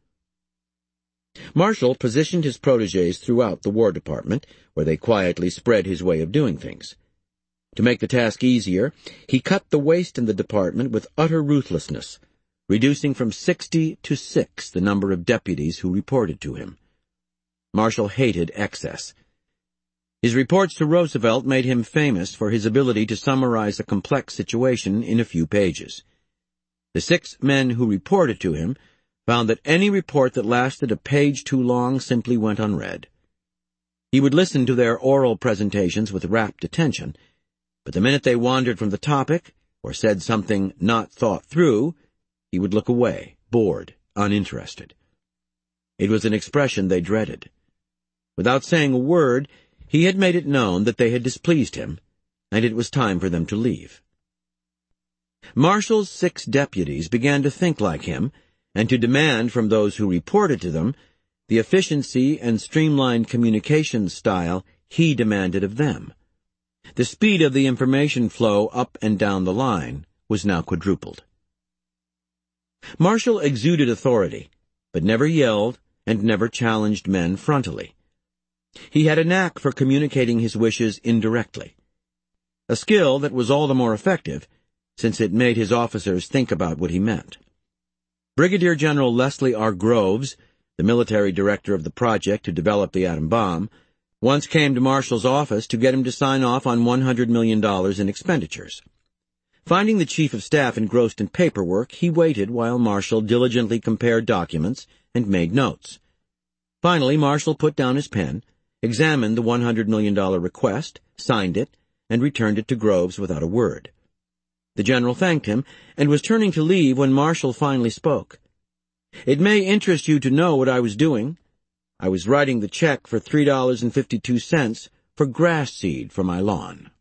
Marshall positioned his protégés throughout the War Department, where they quietly spread his way of doing things. To make the task easier, he cut the waste in the department with utter ruthlessness, reducing from sixty to six the number of deputies who reported to him. Marshall hated excess. His reports to Roosevelt made him famous for his ability to summarize a complex situation in a few pages. The six men who reported to him found that any report that lasted a page too long simply went unread. He would listen to their oral presentations with rapt attention, but the minute they wandered from the topic, or said something not thought through, he would look away, bored, uninterested. It was an expression they dreaded. Without saying a word, he had made it known that they had displeased him, and it was time for them to leave. Marshall's six deputies began to think like him and to demand from those who reported to them the efficiency and streamlined communication style he demanded of them. The speed of the information flow up and down the line was now quadrupled. Marshall exuded authority, but never yelled and never challenged men frontally. He had a knack for communicating his wishes indirectly, a skill that was all the more effective since it made his officers think about what he meant. Brigadier General Leslie R. Groves, the military director of the project to develop the atom bomb, once came to Marshall's office to get him to sign off on one hundred million dollars in expenditures. Finding the chief of staff engrossed in paperwork, he waited while Marshall diligently compared documents and made notes. Finally, Marshall put down his pen, examined the one hundred million dollars request, signed it, and returned it to Groves without a word. The general thanked him and was turning to leave when Marshall finally spoke. "It may interest you to know what I was doing. I was writing the check for three dollars and fifty-two cents for grass seed for my lawn."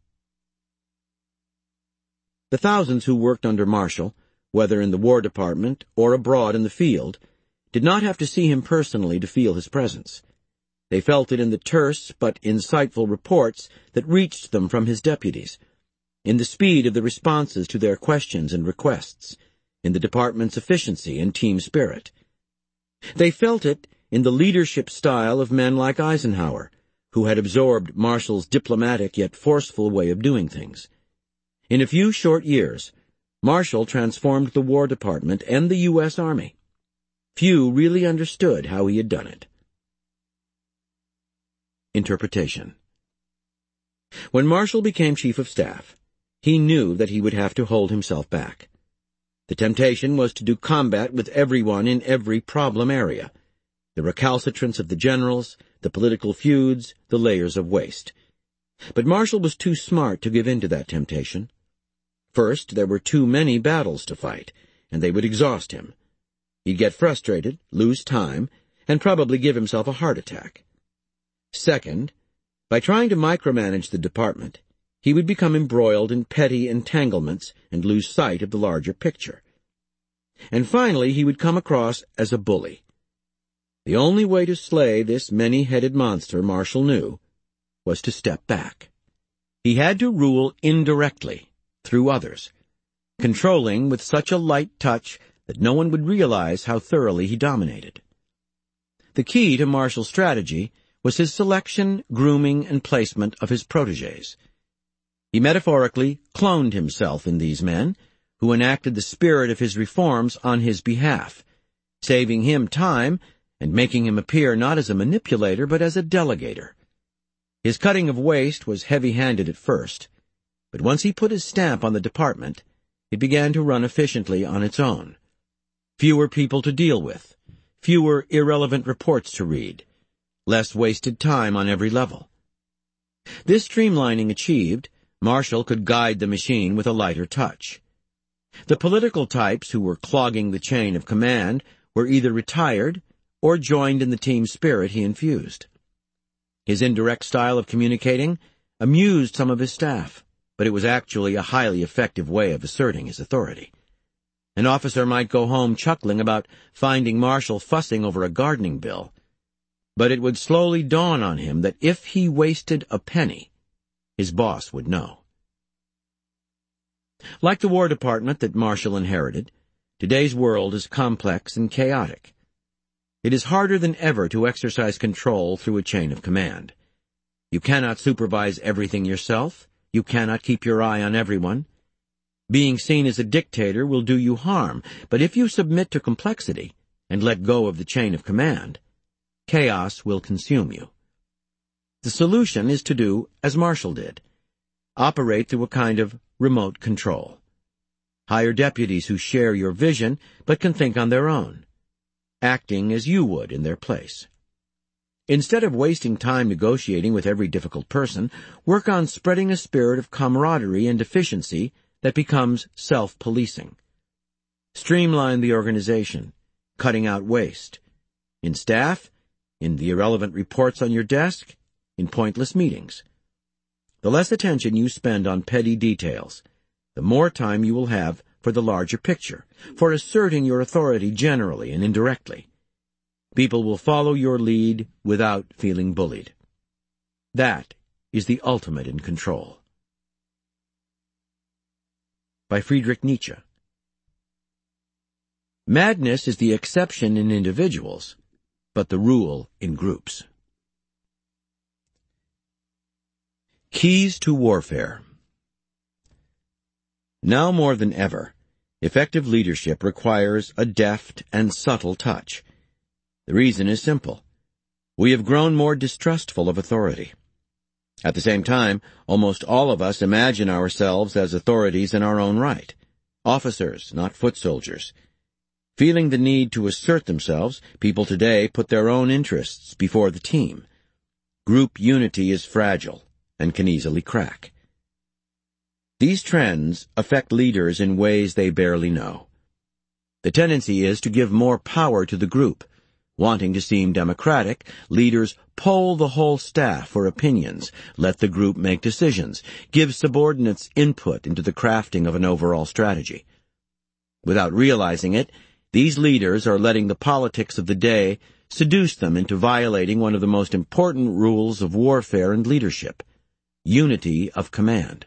The thousands who worked under Marshall, whether in the War Department or abroad in the field, did not have to see him personally to feel his presence. They felt it in the terse but insightful reports that reached them from his deputies, in the speed of the responses to their questions and requests, in the department's efficiency and team spirit. They felt it in the leadership style of men like Eisenhower, who had absorbed Marshall's diplomatic yet forceful way of doing things. In a few short years, Marshall transformed the War Department and the U S Army. Few really understood how he had done it. Interpretation. When Marshall became Chief of Staff, he knew that he would have to hold himself back. The temptation was to do combat with everyone in every problem area, the recalcitrance of the generals, the political feuds, the layers of waste. But Marshall was too smart to give in to that temptation. First, there were too many battles to fight, and they would exhaust him. He'd get frustrated, lose time, and probably give himself a heart attack. Second, by trying to micromanage the department, he would become embroiled in petty entanglements and lose sight of the larger picture. And finally, he would come across as a bully. The only way to slay this many-headed monster, Marshall knew, was to step back. He had to rule indirectly, through others, controlling with such a light touch that no one would realize how thoroughly he dominated. The key to Marshall's strategy was his selection, grooming, and placement of his protégés. He metaphorically cloned himself in these men, who enacted the spirit of his reforms on his behalf, saving him time and making him appear not as a manipulator but as a delegator. His cutting of waste was heavy-handed at first, but once he put his stamp on the department, it began to run efficiently on its own. Fewer people to deal with, fewer irrelevant reports to read, less wasted time on every level. This streamlining achieved, Marshall could guide the machine with a lighter touch. The political types who were clogging the chain of command were either retired or joined in the team spirit he infused. His indirect style of communicating amused some of his staff, but it was actually a highly effective way of asserting his authority. An officer might go home chuckling about finding Marshall fussing over a gardening bill, but it would slowly dawn on him that if he wasted a penny, his boss would know. Like the War Department that Marshall inherited, today's world is complex and chaotic. It is harder than ever to exercise control through a chain of command. You cannot supervise everything yourself. You cannot keep your eye on everyone. Being seen as a dictator will do you harm, but if you submit to complexity and let go of the chain of command, chaos will consume you. The solution is to do as Marshall did. Operate through a kind of remote control. Hire deputies who share your vision but can think on their own, acting as you would in their place. Instead of wasting time negotiating with every difficult person, work on spreading a spirit of camaraderie and efficiency that becomes self-policing. Streamline the organization, cutting out waste. In staff, in the irrelevant reports on your desk, in pointless meetings. The less attention you spend on petty details, the more time you will have for the larger picture, for asserting your authority generally and indirectly. People will follow your lead without feeling bullied. That is the ultimate in control. By Friedrich Nietzsche. Madness is the exception in individuals, but the rule in groups. Keys to warfare. Now more than ever, effective leadership requires a deft and subtle touch. The reason is simple. We have grown more distrustful of authority. At the same time, almost all of us imagine ourselves as authorities in our own right, officers, not foot soldiers. Feeling the need to assert themselves, people today put their own interests before the team. Group unity is fragile and can easily crack. These trends affect leaders in ways they barely know. The tendency is to give more power to the group. Wanting to seem democratic, leaders poll the whole staff for opinions, let the group make decisions, give subordinates input into the crafting of an overall strategy. Without realizing it, these leaders are letting the politics of the day seduce them into violating one of the most important rules of warfare and leadership, unity of command.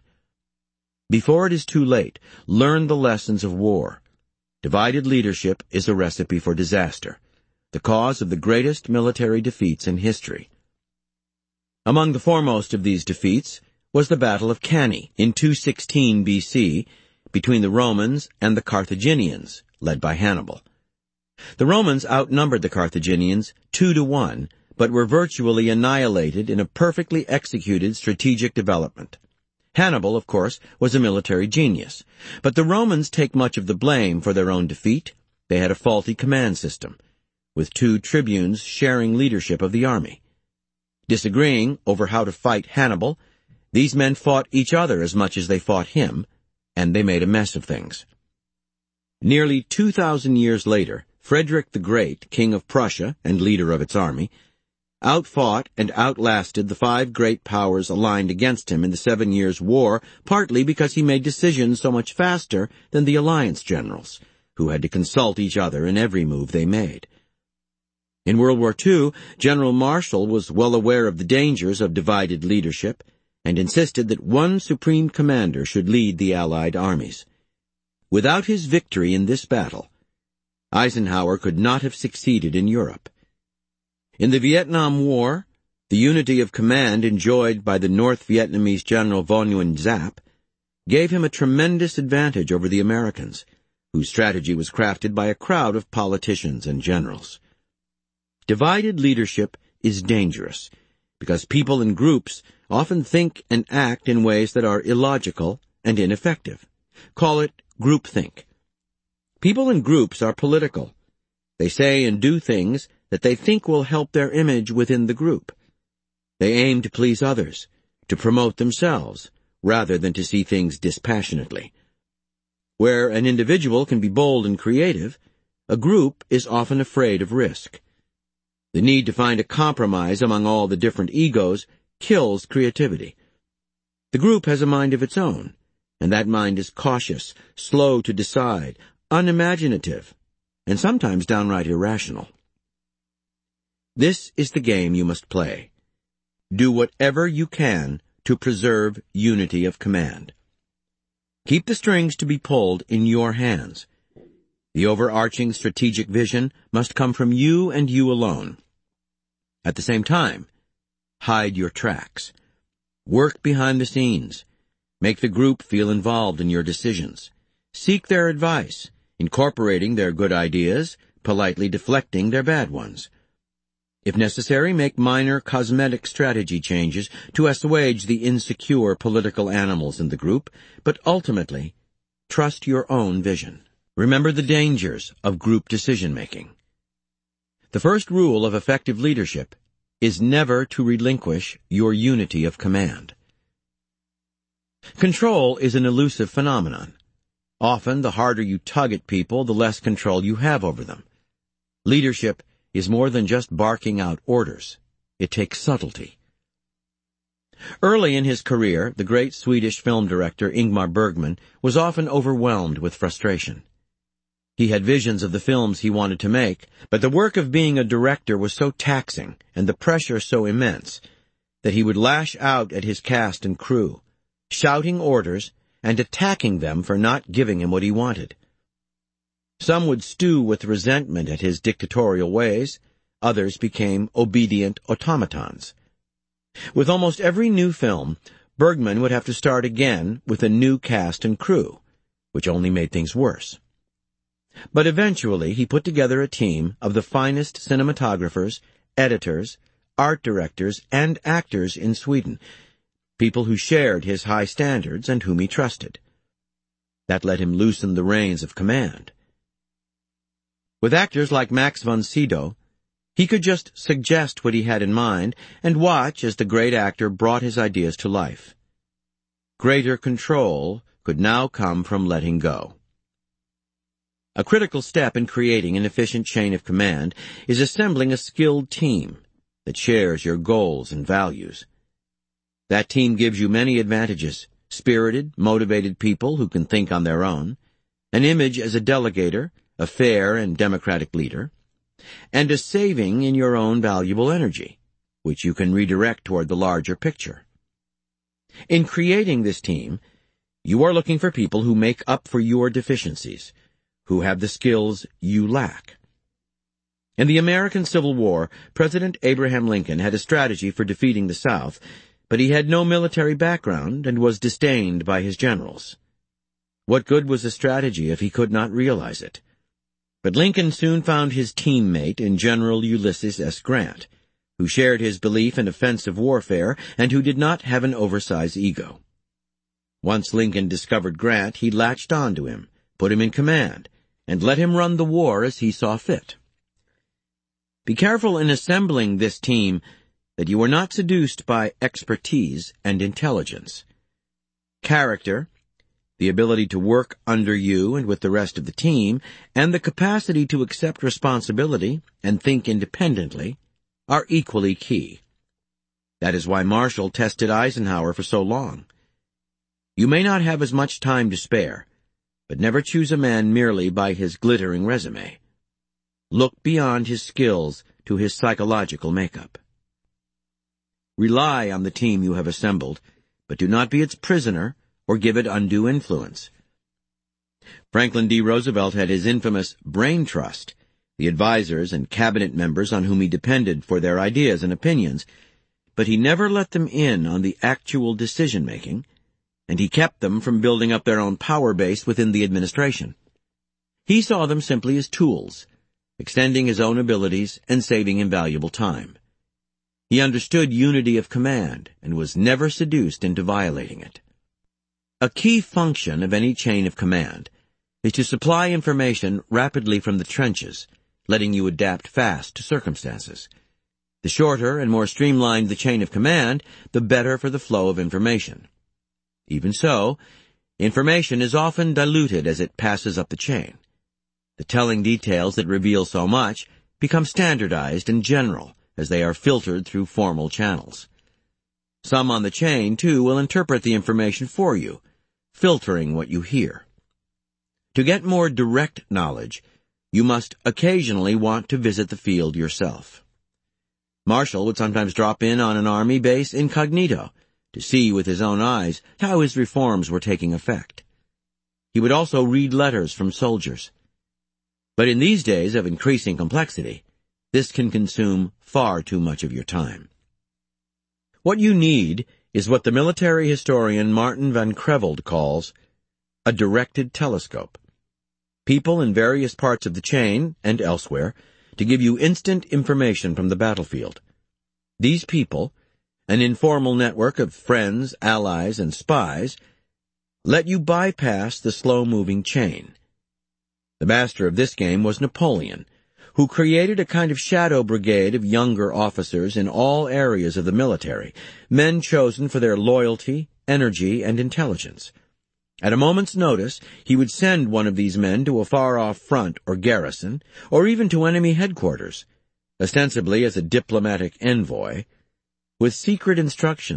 Before it is too late, learn the lessons of war. Divided leadership is a recipe for disaster, the cause of the greatest military defeats in history. Among the foremost of these defeats was the Battle of Cannae in two sixteen B C between the Romans and the Carthaginians, led by Hannibal. The Romans outnumbered the Carthaginians two to one, but were virtually annihilated in a perfectly executed strategic development. Hannibal, of course, was a military genius, but the Romans take much of the blame for their own defeat. They had a faulty command system, with two tribunes sharing leadership of the army. Disagreeing over how to fight Hannibal, these men fought each other as much as they fought him, and they made a mess of things. Nearly two thousand years later, Frederick the Great, king of Prussia and leader of its army, outfought and outlasted the five great powers aligned against him in the Seven Years' War, partly because he made decisions so much faster than the alliance generals, who had to consult each other in every move they made. In World War Two, General Marshall was well aware of the dangers of divided leadership and insisted that one supreme commander should lead the Allied armies. Without his victory in this battle, Eisenhower could not have succeeded in Europe. In the Vietnam War, the unity of command enjoyed by the North Vietnamese General Von Nguyen Giap gave him a tremendous advantage over the Americans, whose strategy was crafted by a crowd of politicians and generals. Divided leadership is dangerous because people in groups often think and act in ways that are illogical and ineffective. Call it groupthink. People in groups are political. They say and do things that they think will help their image within the group. They aim to please others, to promote themselves, rather than to see things dispassionately. Where an individual can be bold and creative, a group is often afraid of risk. The need to find a compromise among all the different egos kills creativity. The group has a mind of its own, and that mind is cautious, slow to decide, unimaginative, and sometimes downright irrational. This is the game you must play. Do whatever you can to preserve unity of command. Keep the strings to be pulled in your hands. The overarching strategic vision must come from you and you alone. At the same time, hide your tracks. Work behind the scenes. Make the group feel involved in your decisions. Seek their advice, incorporating their good ideas, politely deflecting their bad ones. If necessary, make minor cosmetic strategy changes to assuage the insecure political animals in the group, but ultimately, trust your own vision. Remember the dangers of group decision-making. The first rule of effective leadership is never to relinquish your unity of command. Control is an elusive phenomenon. Often, the harder you tug at people, the less control you have over them. Leadership is more than just barking out orders. It takes subtlety. Early in his career, the great Swedish film director Ingmar Bergman was often overwhelmed with frustration. He had visions of the films he wanted to make, but the work of being a director was so taxing and the pressure so immense that he would lash out at his cast and crew, shouting orders and attacking them for not giving him what he wanted. Some would stew with resentment at his dictatorial ways, others became obedient automatons. With almost every new film, Bergman would have to start again with a new cast and crew, which only made things worse. But eventually he put together a team of the finest cinematographers, editors, art directors, and actors in Sweden, people who shared his high standards and whom he trusted. That let him loosen the reins of command. With actors like Max von Sydow, he could just suggest what he had in mind and watch as the great actor brought his ideas to life. Greater control could now come from letting go. A critical step in creating an efficient chain of command is assembling a skilled team that shares your goals and values. That team gives you many advantages: spirited, motivated people who can think on their own, an image as a delegator, a fair and democratic leader, and a saving in your own valuable energy, which you can redirect toward the larger picture. In creating this team, you are looking for people who make up for your deficiencies, who have the skills you lack. In the American Civil War, President Abraham Lincoln had a strategy for defeating the South, but he had no military background and was disdained by his generals. What good was the strategy if he could not realize it? But Lincoln soon found his teammate in General Ulysses S. Grant, who shared his belief in offensive warfare and who did not have an oversized ego. Once Lincoln discovered Grant, he latched on to him, put him in command, and let him run the war as he saw fit. Be careful in assembling this team that you are not seduced by expertise and intelligence. Character, the ability to work under you and with the rest of the team, and the capacity to accept responsibility and think independently are equally key. That is why Marshall tested Eisenhower for so long. You may not have as much time to spare, but never choose a man merely by his glittering resume. Look beyond his skills to his psychological makeup. Rely on the team you have assembled, but do not be its prisoner or give it undue influence. Franklin D. Roosevelt had his infamous brain trust, the advisers and cabinet members on whom he depended for their ideas and opinions, but he never let them in on the actual decision-making, and he kept them from building up their own power base within the administration. He saw them simply as tools, extending his own abilities and saving him valuable time. He understood unity of command and was never seduced into violating it. A key function of any chain of command is to supply information rapidly from the trenches, letting you adapt fast to circumstances. The shorter and more streamlined the chain of command, the better for the flow of information. Even so, information is often diluted as it passes up the chain. The telling details that reveal so much become standardized and general as they are filtered through formal channels. Some on the chain, too, will interpret the information for you, filtering what you hear. To get more direct knowledge, you must occasionally want to visit the field yourself. Marshall would sometimes drop in on an army base incognito to see with his own eyes how his reforms were taking effect. He would also read letters from soldiers. But in these days of increasing complexity, this can consume far too much of your time. What you need is what the military historian Martin van Creveld calls a directed telescope. People in various parts of the chain, and elsewhere, to give you instant information from the battlefield. These people, an informal network of friends, allies, and spies, let you bypass the slow-moving chain. The master of this game was Napoleon, who created a kind of shadow brigade of younger officers in all areas of the military, men chosen for their loyalty, energy, and intelligence. At a moment's notice, he would send one of these men to a far-off front or garrison, or even to enemy headquarters, ostensibly as a diplomatic envoy, with secret instructions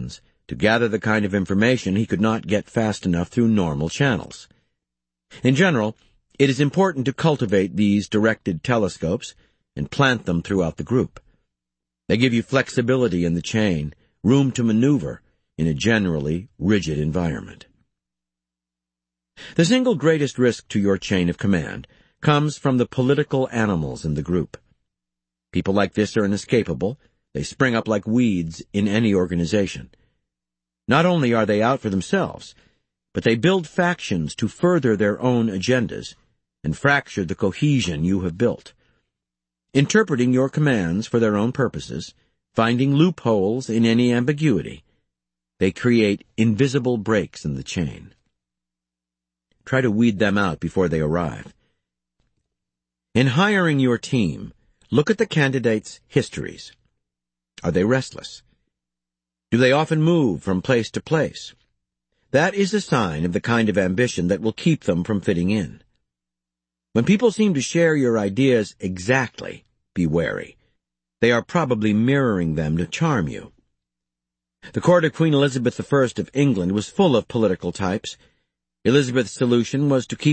to gather the kind of information he could not get fast enough through normal channels. In general, it is important to cultivate these directed telescopes and plant them throughout the group. They give you flexibility in the chain, room to maneuver in a generally rigid environment. The single greatest risk to your chain of command comes from the political animals in the group. People like this are inescapable. They spring up like weeds in any organization. Not only are they out for themselves, but they build factions to further their own agendas and fracture the cohesion you have built. Interpreting your commands for their own purposes, finding loopholes in any ambiguity, they create invisible breaks in the chain. Try to weed them out before they arrive. In hiring your team, look at the candidates' histories. Are they restless? Do they often move from place to place? That is a sign of the kind of ambition that will keep them from fitting in. When people seem to share your ideas exactly, be wary. They are probably mirroring them to charm you. The court of Queen Elizabeth the First of England was full of political types. Elizabeth's solution was to keep